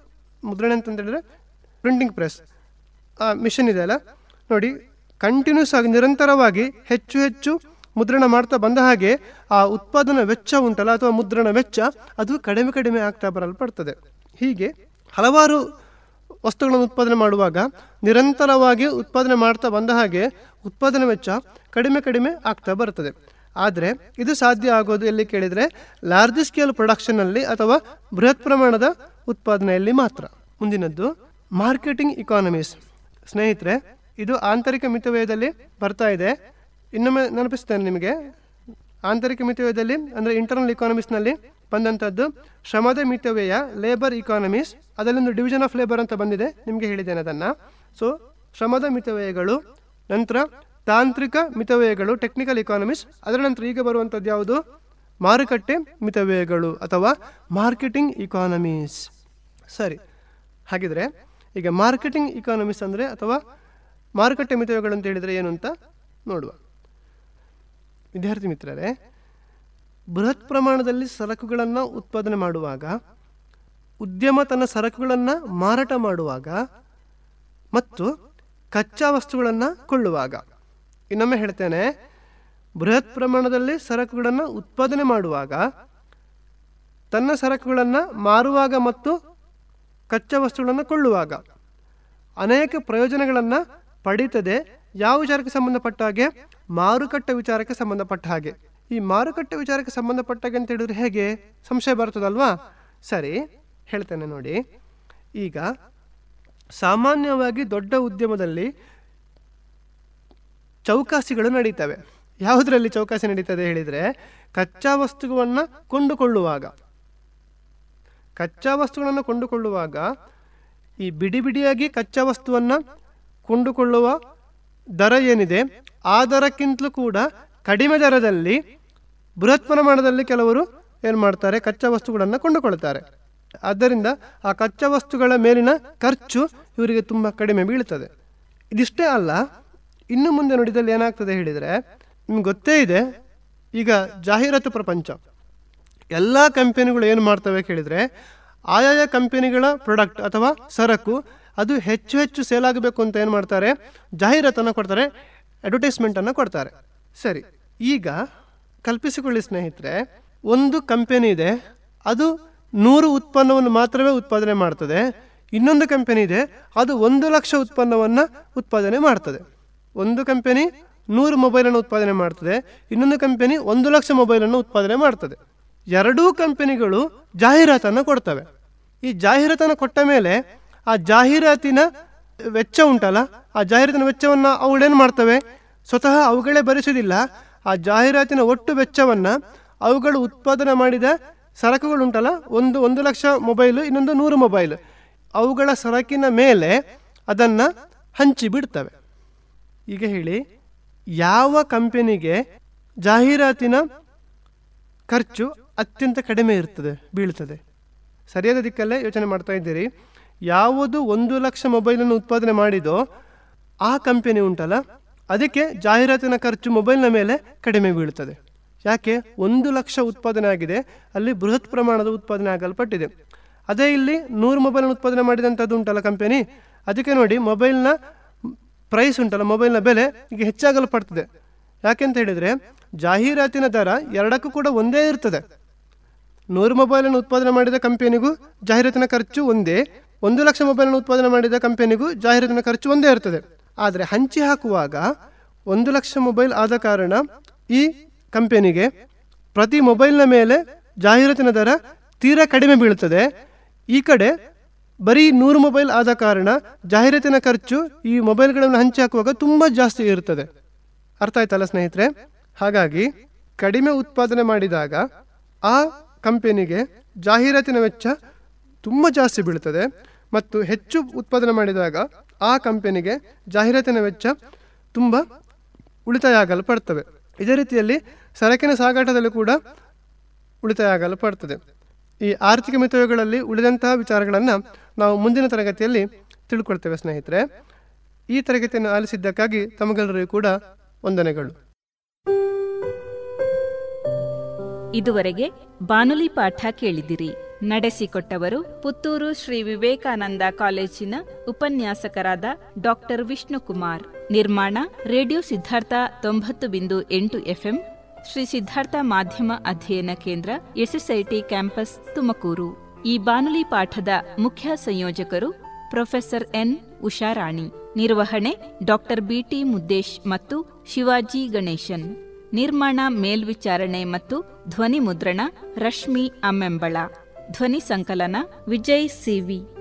ಮುದ್ರಣ ಅಂತಂದೇಳಿದ್ರೆ ಪ್ರಿಂಟಿಂಗ್ ಪ್ರೆಸ್ ಮಿಷನ್ ಇದೆ ಅಲ್ಲ ನೋಡಿ, ಕಂಟಿನ್ಯೂಸ್ ಆಗಿ ನಿರಂತರವಾಗಿ ಹೆಚ್ಚು ಹೆಚ್ಚು ಮುದ್ರಣ ಮಾಡ್ತಾ ಬಂದ ಹಾಗೆ ಆ ಉತ್ಪಾದನಾ ವೆಚ್ಚ ಉಂಟಲ್ಲ ಅಥವಾ ಮುದ್ರಣ ವೆಚ್ಚ ಅದು ಕಡಿಮೆ ಕಡಿಮೆ ಆಗ್ತಾ ಬರಲ್ಪಡ್ತದೆ. ಹೀಗೆ ಹಲವಾರು ವಸ್ತುಗಳನ್ನು ಉತ್ಪಾದನೆ ಮಾಡುವಾಗ ನಿರಂತರವಾಗಿ ಉತ್ಪಾದನೆ ಮಾಡ್ತಾ ಬಂದ ಹಾಗೆ ಉತ್ಪಾದನಾ ವೆಚ್ಚ ಕಡಿಮೆ ಕಡಿಮೆ ಆಗ್ತಾ ಬರ್ತದೆ. ಆದರೆ ಇದು ಸಾಧ್ಯ ಆಗೋದು ಎಲ್ಲಿ ಕೇಳಿದರೆ ಲಾರ್ಜ್ ಸ್ಕೇಲ್ ಪ್ರೊಡಕ್ಷನ್ನಲ್ಲಿ ಅಥವಾ ಬೃಹತ್ ಪ್ರಮಾಣದ ಉತ್ಪಾದನೆಯಲ್ಲಿ ಮಾತ್ರ. ಮುಂದಿನದ್ದು ಮಾರ್ಕೆಟಿಂಗ್ ಇಕಾನಮೀಸ್. ಸ್ನೇಹಿತರೆ, ಇದು ಆಂತರಿಕ ಮಿತವ್ಯಯದಲ್ಲಿ ಬರ್ತಾ ಇದೆ. ಇನ್ನೊಮ್ಮೆ ನೆನಪಿಸ್ತೇನೆ ನಿಮಗೆ, ಆಂತರಿಕ ಮಿತವ್ಯಯದಲ್ಲಿ ಅಂದರೆ ಇಂಟರ್ನಲ್ ಇಕಾನಮಿಕ್ಸ್ನಲ್ಲಿ ಬಂದಂಥದ್ದು ಶ್ರಮದ ಮಿತವ್ಯಯ, ಲೇಬರ್ ಇಕಾನಮೀಸ್. ಅದರಲ್ಲೊಂದು ಡಿವಿಷನ್ ಆಫ್ ಲೇಬರ್ ಅಂತ ಬಂದಿದೆ, ನಿಮಗೆ ಹೇಳಿದ್ದೇನೆ ಅದನ್ನು. ಸೊ ಶ್ರಮದ ಮಿತವ್ಯಯಗಳು, ನಂತರ ತಾಂತ್ರಿಕ ಮಿತವ್ಯಯಗಳು, ಟೆಕ್ನಿಕಲ್ ಇಕಾನಮೀಸ್. ಅದರ ನಂತರ ಈಗ ಬರುವಂಥದ್ದು ಯಾವುದು? ಮಾರುಕಟ್ಟೆ ಮಿತವ್ಯಯಗಳು ಅಥವಾ ಮಾರ್ಕೆಟಿಂಗ್ ಇಕಾನಮೀಸ್. ಸರಿ, ಹಾಗಿದ್ರೆ ಈಗ ಮಾರ್ಕೆಟಿಂಗ್ ಇಕಾನಮೀಸ್ ಅಂದರೆ ಅಥವಾ ಮಾರುಕಟ್ಟೆ ಮಿತವ್ಯಯಗಳು ಅಂತ ಹೇಳಿದರೆ ಏನು ಅಂತ ನೋಡುವ. ವಿದ್ಯಾರ್ಥಿ ಮಿತ್ರರೇ, ಬೃಹತ್ ಪ್ರಮಾಣದಲ್ಲಿ ಸರಕುಗಳನ್ನು ಉತ್ಪಾದನೆ ಮಾಡುವಾಗ, ಉದ್ಯಮ ತನ್ನ ಸರಕುಗಳನ್ನು ಮಾರಾಟ ಮಾಡುವಾಗ ಮತ್ತು ಕಚ್ಚಾ ವಸ್ತುಗಳನ್ನು ಕೊಳ್ಳುವಾಗ. ಇನ್ನೊಮ್ಮೆ ಹೇಳ್ತೇನೆ, ಬೃಹತ್ ಪ್ರಮಾಣದಲ್ಲಿ ಸರಕುಗಳನ್ನು ಉತ್ಪಾದನೆ ಮಾಡುವಾಗ, ತನ್ನ ಸರಕುಗಳನ್ನು ಮಾರುವಾಗ ಮತ್ತು ಕಚ್ಚಾ ವಸ್ತುಗಳನ್ನು ಕೊಳ್ಳುವಾಗ ಅನೇಕ ಪ್ರಯೋಜನಗಳನ್ನು ಪಡೀತದೆ. ಯಾವ ವಿಚಾರಕ್ಕೆ ಸಂಬಂಧಪಟ್ಟ ಹಾಗೆ? ಮಾರುಕಟ್ಟೆ ವಿಚಾರಕ್ಕೆ ಸಂಬಂಧಪಟ್ಟ ಹಾಗೆ. ಈ ಮಾರುಕಟ್ಟೆ ವಿಚಾರಕ್ಕೆ ಸಂಬಂಧಪಟ್ಟ ಹಾಗೆ ಅಂತ ಹೇಳಿದ್ರೆ ಹೇಗೆ? ಸಂಶಯ ಬರ್ತದಲ್ವಾ? ಸರಿ, ಹೇಳ್ತೇನೆ ನೋಡಿ. ಈಗ ಸಾಮಾನ್ಯವಾಗಿ ದೊಡ್ಡ ಉದ್ಯಮದಲ್ಲಿ ಚೌಕಾಸಿಗಳು ನಡೀತವೆ. ಯಾವುದರಲ್ಲಿ ಚೌಕಾಸಿ ನಡೀತದೆ ಹೇಳಿದರೆ, ಕಚ್ಚಾ ವಸ್ತುಗಳನ್ನು ಕೊಂಡುಕೊಳ್ಳುವಾಗ. ಕಚ್ಚಾ ವಸ್ತುಗಳನ್ನು ಕೊಂಡುಕೊಳ್ಳುವಾಗ ಈ ಬಿಡಿ ಬಿಡಿಯಾಗಿ ಕಚ್ಚಾ ವಸ್ತುವನ್ನು ಕೊಂಡುಕೊಳ್ಳುವ ದರ ಏನಿದೆ ಆ ದರಕ್ಕಿಂತಲೂ ಕೂಡ ಕಡಿಮೆ ದರದಲ್ಲಿ ಬೃಹತ್ ಪ್ರಮಾಣದಲ್ಲಿ ಕೆಲವರು ಏನು ಮಾಡ್ತಾರೆ? ಕಚ್ಚಾ ವಸ್ತುಗಳನ್ನು ಕೊಂಡುಕೊಳ್ತಾರೆ. ಆದ್ದರಿಂದ ಆ ಕಚ್ಚಾ ವಸ್ತುಗಳ ಮೇಲಿನ ಖರ್ಚು ಇವರಿಗೆ ತುಂಬ ಕಡಿಮೆ ಬೀಳ್ತದೆ. ಇದಿಷ್ಟೇ ಅಲ್ಲ, ಇನ್ನು ಮುಂದೆ ನೋಡಿದಲ್ಲಿ ಏನಾಗ್ತದೆ ಹೇಳಿದರೆ, ನಿಮ್ಗೆ ಗೊತ್ತೇ ಇದೆ, ಈಗ ಜಾಹೀರಾತು ಪ್ರಪಂಚ. ಎಲ್ಲ ಕಂಪನಿಗಳು ಏನು ಮಾಡ್ತವೆ ಕೇಳಿದರೆ, ಆಯಾಯ ಕಂಪನಿಗಳ ಪ್ರಾಡಕ್ಟ್ ಅಥವಾ ಸರಕು ಅದು ಹೆಚ್ಚು ಹೆಚ್ಚು ಸೇಲ್ ಆಗಬೇಕು ಅಂತ ಏನು ಮಾಡ್ತಾರೆ? ಜಾಹೀರಾತನ್ನು ಕೊಡ್ತಾರೆ, ಅಡ್ವರ್ಟೈಸ್ಮೆಂಟನ್ನು ಕೊಡ್ತಾರೆ. ಸರಿ, ಈಗ ಕಲ್ಪಿಸಿಕೊಳ್ಳಿ ಸ್ನೇಹಿತರೆ, ಒಂದು ಕಂಪನಿ ಇದೆ, ಅದು 100 ಉತ್ಪನ್ನವನ್ನು ಮಾತ್ರವೇ ಉತ್ಪಾದನೆ ಮಾಡ್ತದೆ. ಇನ್ನೊಂದು ಕಂಪನಿ ಇದೆ, ಅದು 1 ಲಕ್ಷ ಉತ್ಪನ್ನವನ್ನು ಉತ್ಪಾದನೆ ಮಾಡ್ತದೆ. ಒಂದು ಕಂಪನಿ 100 ಮೊಬೈಲನ್ನು ಉತ್ಪಾದನೆ ಮಾಡ್ತದೆ, ಇನ್ನೊಂದು ಕಂಪನಿ 1 ಲಕ್ಷ ಮೊಬೈಲನ್ನು ಉತ್ಪಾದನೆ ಮಾಡ್ತದೆ. ಎರಡೂ ಕಂಪನಿಗಳು ಜಾಹೀರಾತನ್ನು ಕೊಡ್ತವೆ. ಈ ಜಾಹೀರಾತನ್ನು ಕೊಟ್ಟ ಮೇಲೆ ಆ ಜಾಹೀರಾತಿನ ವೆಚ್ಚ ಉಂಟಲ್ಲ, ಆ ಜಾಹೀರಾತಿನ ವೆಚ್ಚವನ್ನು ಅವುಗಳೇನು ಮಾಡ್ತವೆ? ಸ್ವತಃ ಅವುಗಳೇ ಭರಿಸುವುದಿಲ್ಲ. ಆ ಜಾಹೀರಾತಿನ ಒಟ್ಟು ವೆಚ್ಚವನ್ನು ಅವುಗಳು ಉತ್ಪಾದನೆ ಮಾಡಿದ ಸರಕುಗಳುಂಟಲ್ಲ, 1 ಲಕ್ಷ ಮೊಬೈಲು, ಇನ್ನೊಂದು 100 ಮೊಬೈಲು, ಅವುಗಳ ಸರಕಿನ ಮೇಲೆ ಅದನ್ನು ಹಂಚಿ ಬಿಡ್ತವೆ. ಈಗ ಹೇಳಿ, ಯಾವ ಕಂಪನಿಗೆ ಜಾಹೀರಾತಿನ ಖರ್ಚು ಅತ್ಯಂತ ಕಡಿಮೆ ಬೀಳ್ತದೆ? ಸರಿಯಾದ ದಿಕ್ಕಲ್ಲೇ ಯೋಚನೆ ಮಾಡ್ತಾ ಇದ್ದೀರಿ. ಯಾವುದು 1 ಲಕ್ಷ ಮೊಬೈಲನ್ನು ಉತ್ಪಾದನೆ ಮಾಡಿದೋ ಆ ಕಂಪನಿ ಉಂಟಲ್ಲ, ಅದಕ್ಕೆ ಜಾಹೀರಾತಿನ ಖರ್ಚು ಮೊಬೈಲ್ನ ಮೇಲೆ ಕಡಿಮೆ ಬೀಳ್ತದೆ. ಯಾಕೆ? 1 ಲಕ್ಷ ಉತ್ಪಾದನೆ ಆಗಿದೆ, ಅಲ್ಲಿ ಬೃಹತ್ ಪ್ರಮಾಣದ ಉತ್ಪಾದನೆ ಆಗಲ್ಪಟ್ಟಿದೆ. ಅದೇ ಇಲ್ಲಿ 100 ಮೊಬೈಲನ್ನು ಉತ್ಪಾದನೆ ಮಾಡಿದಂಥದ್ದು ಉಂಟಲ್ಲ ಕಂಪನಿ, ಅದಕ್ಕೆ ನೋಡಿ ಮೊಬೈಲ್ನ ಪ್ರೈಸ್ ಉಂಟಲ್ಲ, ಮೊಬೈಲ್ನ ಬೆಲೆ ಈಗ ಹೆಚ್ಚಾಗಲ್ಪಡ್ತದೆ. ಯಾಕೆಂತ ಹೇಳಿದರೆ, ಜಾಹೀರಾತಿನ ದರ ಎರಡಕ್ಕೂ ಕೂಡ ಒಂದೇ ಇರ್ತದೆ. 100 ಮೊಬೈಲನ್ನು ಉತ್ಪಾದನೆ ಮಾಡಿದ ಕಂಪನಿಗೂ ಜಾಹೀರಾತಿನ ಖರ್ಚು ಒಂದೇ, 1 ಲಕ್ಷ ಮೊಬೈಲನ್ನು ಉತ್ಪಾದನೆ ಮಾಡಿದ ಕಂಪನಿಗೂ ಜಾಹೀರಾತಿನ ಖರ್ಚು ಒಂದೇ ಇರ್ತದೆ. ಆದರೆ ಹಂಚಿ ಹಾಕುವಾಗ 1 ಲಕ್ಷ ಮೊಬೈಲ್ ಆದ ಕಾರಣ ಈ ಕಂಪನಿಗೆ ಪ್ರತಿ ಮೊಬೈಲ್ನ ಮೇಲೆ ಜಾಹೀರಾತಿನ ದರ ತೀರಾ ಕಡಿಮೆ ಬೀಳುತ್ತದೆ. ಈ ಕಡೆ ಬರೀ 100 ಮೊಬೈಲ್ ಆದ ಕಾರಣ ಜಾಹೀರಾತಿನ ಖರ್ಚು ಈ ಮೊಬೈಲ್ಗಳನ್ನು ಹಂಚಿ ಹಾಕುವಾಗ ತುಂಬ ಜಾಸ್ತಿ ಇರ್ತದೆ. ಅರ್ಥ ಆಯ್ತಲ್ಲ ಸ್ನೇಹಿತರೆ? ಹಾಗಾಗಿ ಕಡಿಮೆ ಉತ್ಪಾದನೆ ಮಾಡಿದಾಗ ಆ ಕಂಪನಿಗೆ ಜಾಹೀರಾತಿನ ವೆಚ್ಚ ತುಂಬ ಜಾಸ್ತಿ ಬೀಳ್ತದೆ, ಮತ್ತು ಹೆಚ್ಚು ಉತ್ಪಾದನೆ ಮಾಡಿದಾಗ ಆ ಕಂಪನಿಗೆ ಜಾಹೀರಾತಿನ ವೆಚ್ಚ ತುಂಬ ಉಳಿತಾಯ ಆಗಲ್ಪಡ್ತವೆ. ಇದೇ ರೀತಿಯಲ್ಲಿ ಸರಕಿನ ಸಾಗಾಟದಲ್ಲಿ ಕೂಡ ಉಳಿತಾಯ ಆಗಲ್ಪಡ್ತದೆ. ಈ ಆರ್ಥಿಕ ಮಿತವ್ಯಯಗಳಲ್ಲಿ ಉಳಿದಂತಹ ವಿಚಾರಗಳನ್ನು ನಾವು ಮುಂದಿನ ತರಗತಿಯಲ್ಲಿ ತಿಳ್ಕೊಳ್ತೇವೆ ಸ್ನೇಹಿತರೆ. ಈ ತರಗತಿಯನ್ನು ಆಲಿಸಿದ್ದಕ್ಕಾಗಿ ತಮಗೆಲ್ಲರಿಗೂ ಕೂಡ ವಂದನೆಗಳು. ಇದುವರೆಗೆ ಬಾನುಲಿ ಪಾಠ ಕೇಳಿದಿರಿ. ನಡೆಸಿಕೊಟ್ಟವರು ಪುತ್ತೂರು ಶ್ರೀ ವಿವೇಕಾನಂದ ಕಾಲೇಜಿನ ಉಪನ್ಯಾಸಕರಾದ ಡಾಕ್ಟರ್ ವಿಷ್ಣುಕುಮಾರ್. ನಿರ್ಮಾಣ ರೇಡಿಯೋ ಸಿದ್ಧಾರ್ಥ 90.8 FM, ಶ್ರೀ ಸಿದ್ಧಾರ್ಥ ಮಾಧ್ಯಮ ಅಧ್ಯಯನ ಕೇಂದ್ರ, ಎಸ್ಎಸ್ಐಟಿ ಕ್ಯಾಂಪಸ್, ತುಮಕೂರು. ಈ ಬಾನುಲಿ ಪಾಠದ ಮುಖ್ಯ ಸಂಯೋಜಕರು ಪ್ರೊಫೆಸರ್ ಎನ್ ಉಷಾರಾಣಿ. ನಿರ್ವಹಣೆ ಡಾಕ್ಟರ್ ಬಿಟಿ ಮುದ್ದೇಶ್ ಮತ್ತು ಶಿವಾಜಿ ಗಣೇಶನ್. ನಿರ್ಮಾಣ, ಮೇಲ್ವಿಚಾರಣೆ ಮತ್ತು ಧ್ವನಿ ಮುದ್ರಣ ರಶ್ಮಿ ಅಮ್ಮೆಂಬಳ. ಧ್ವನಿ ಸಂಕಲನ ವಿಜಯ್ ಸಿವಿ.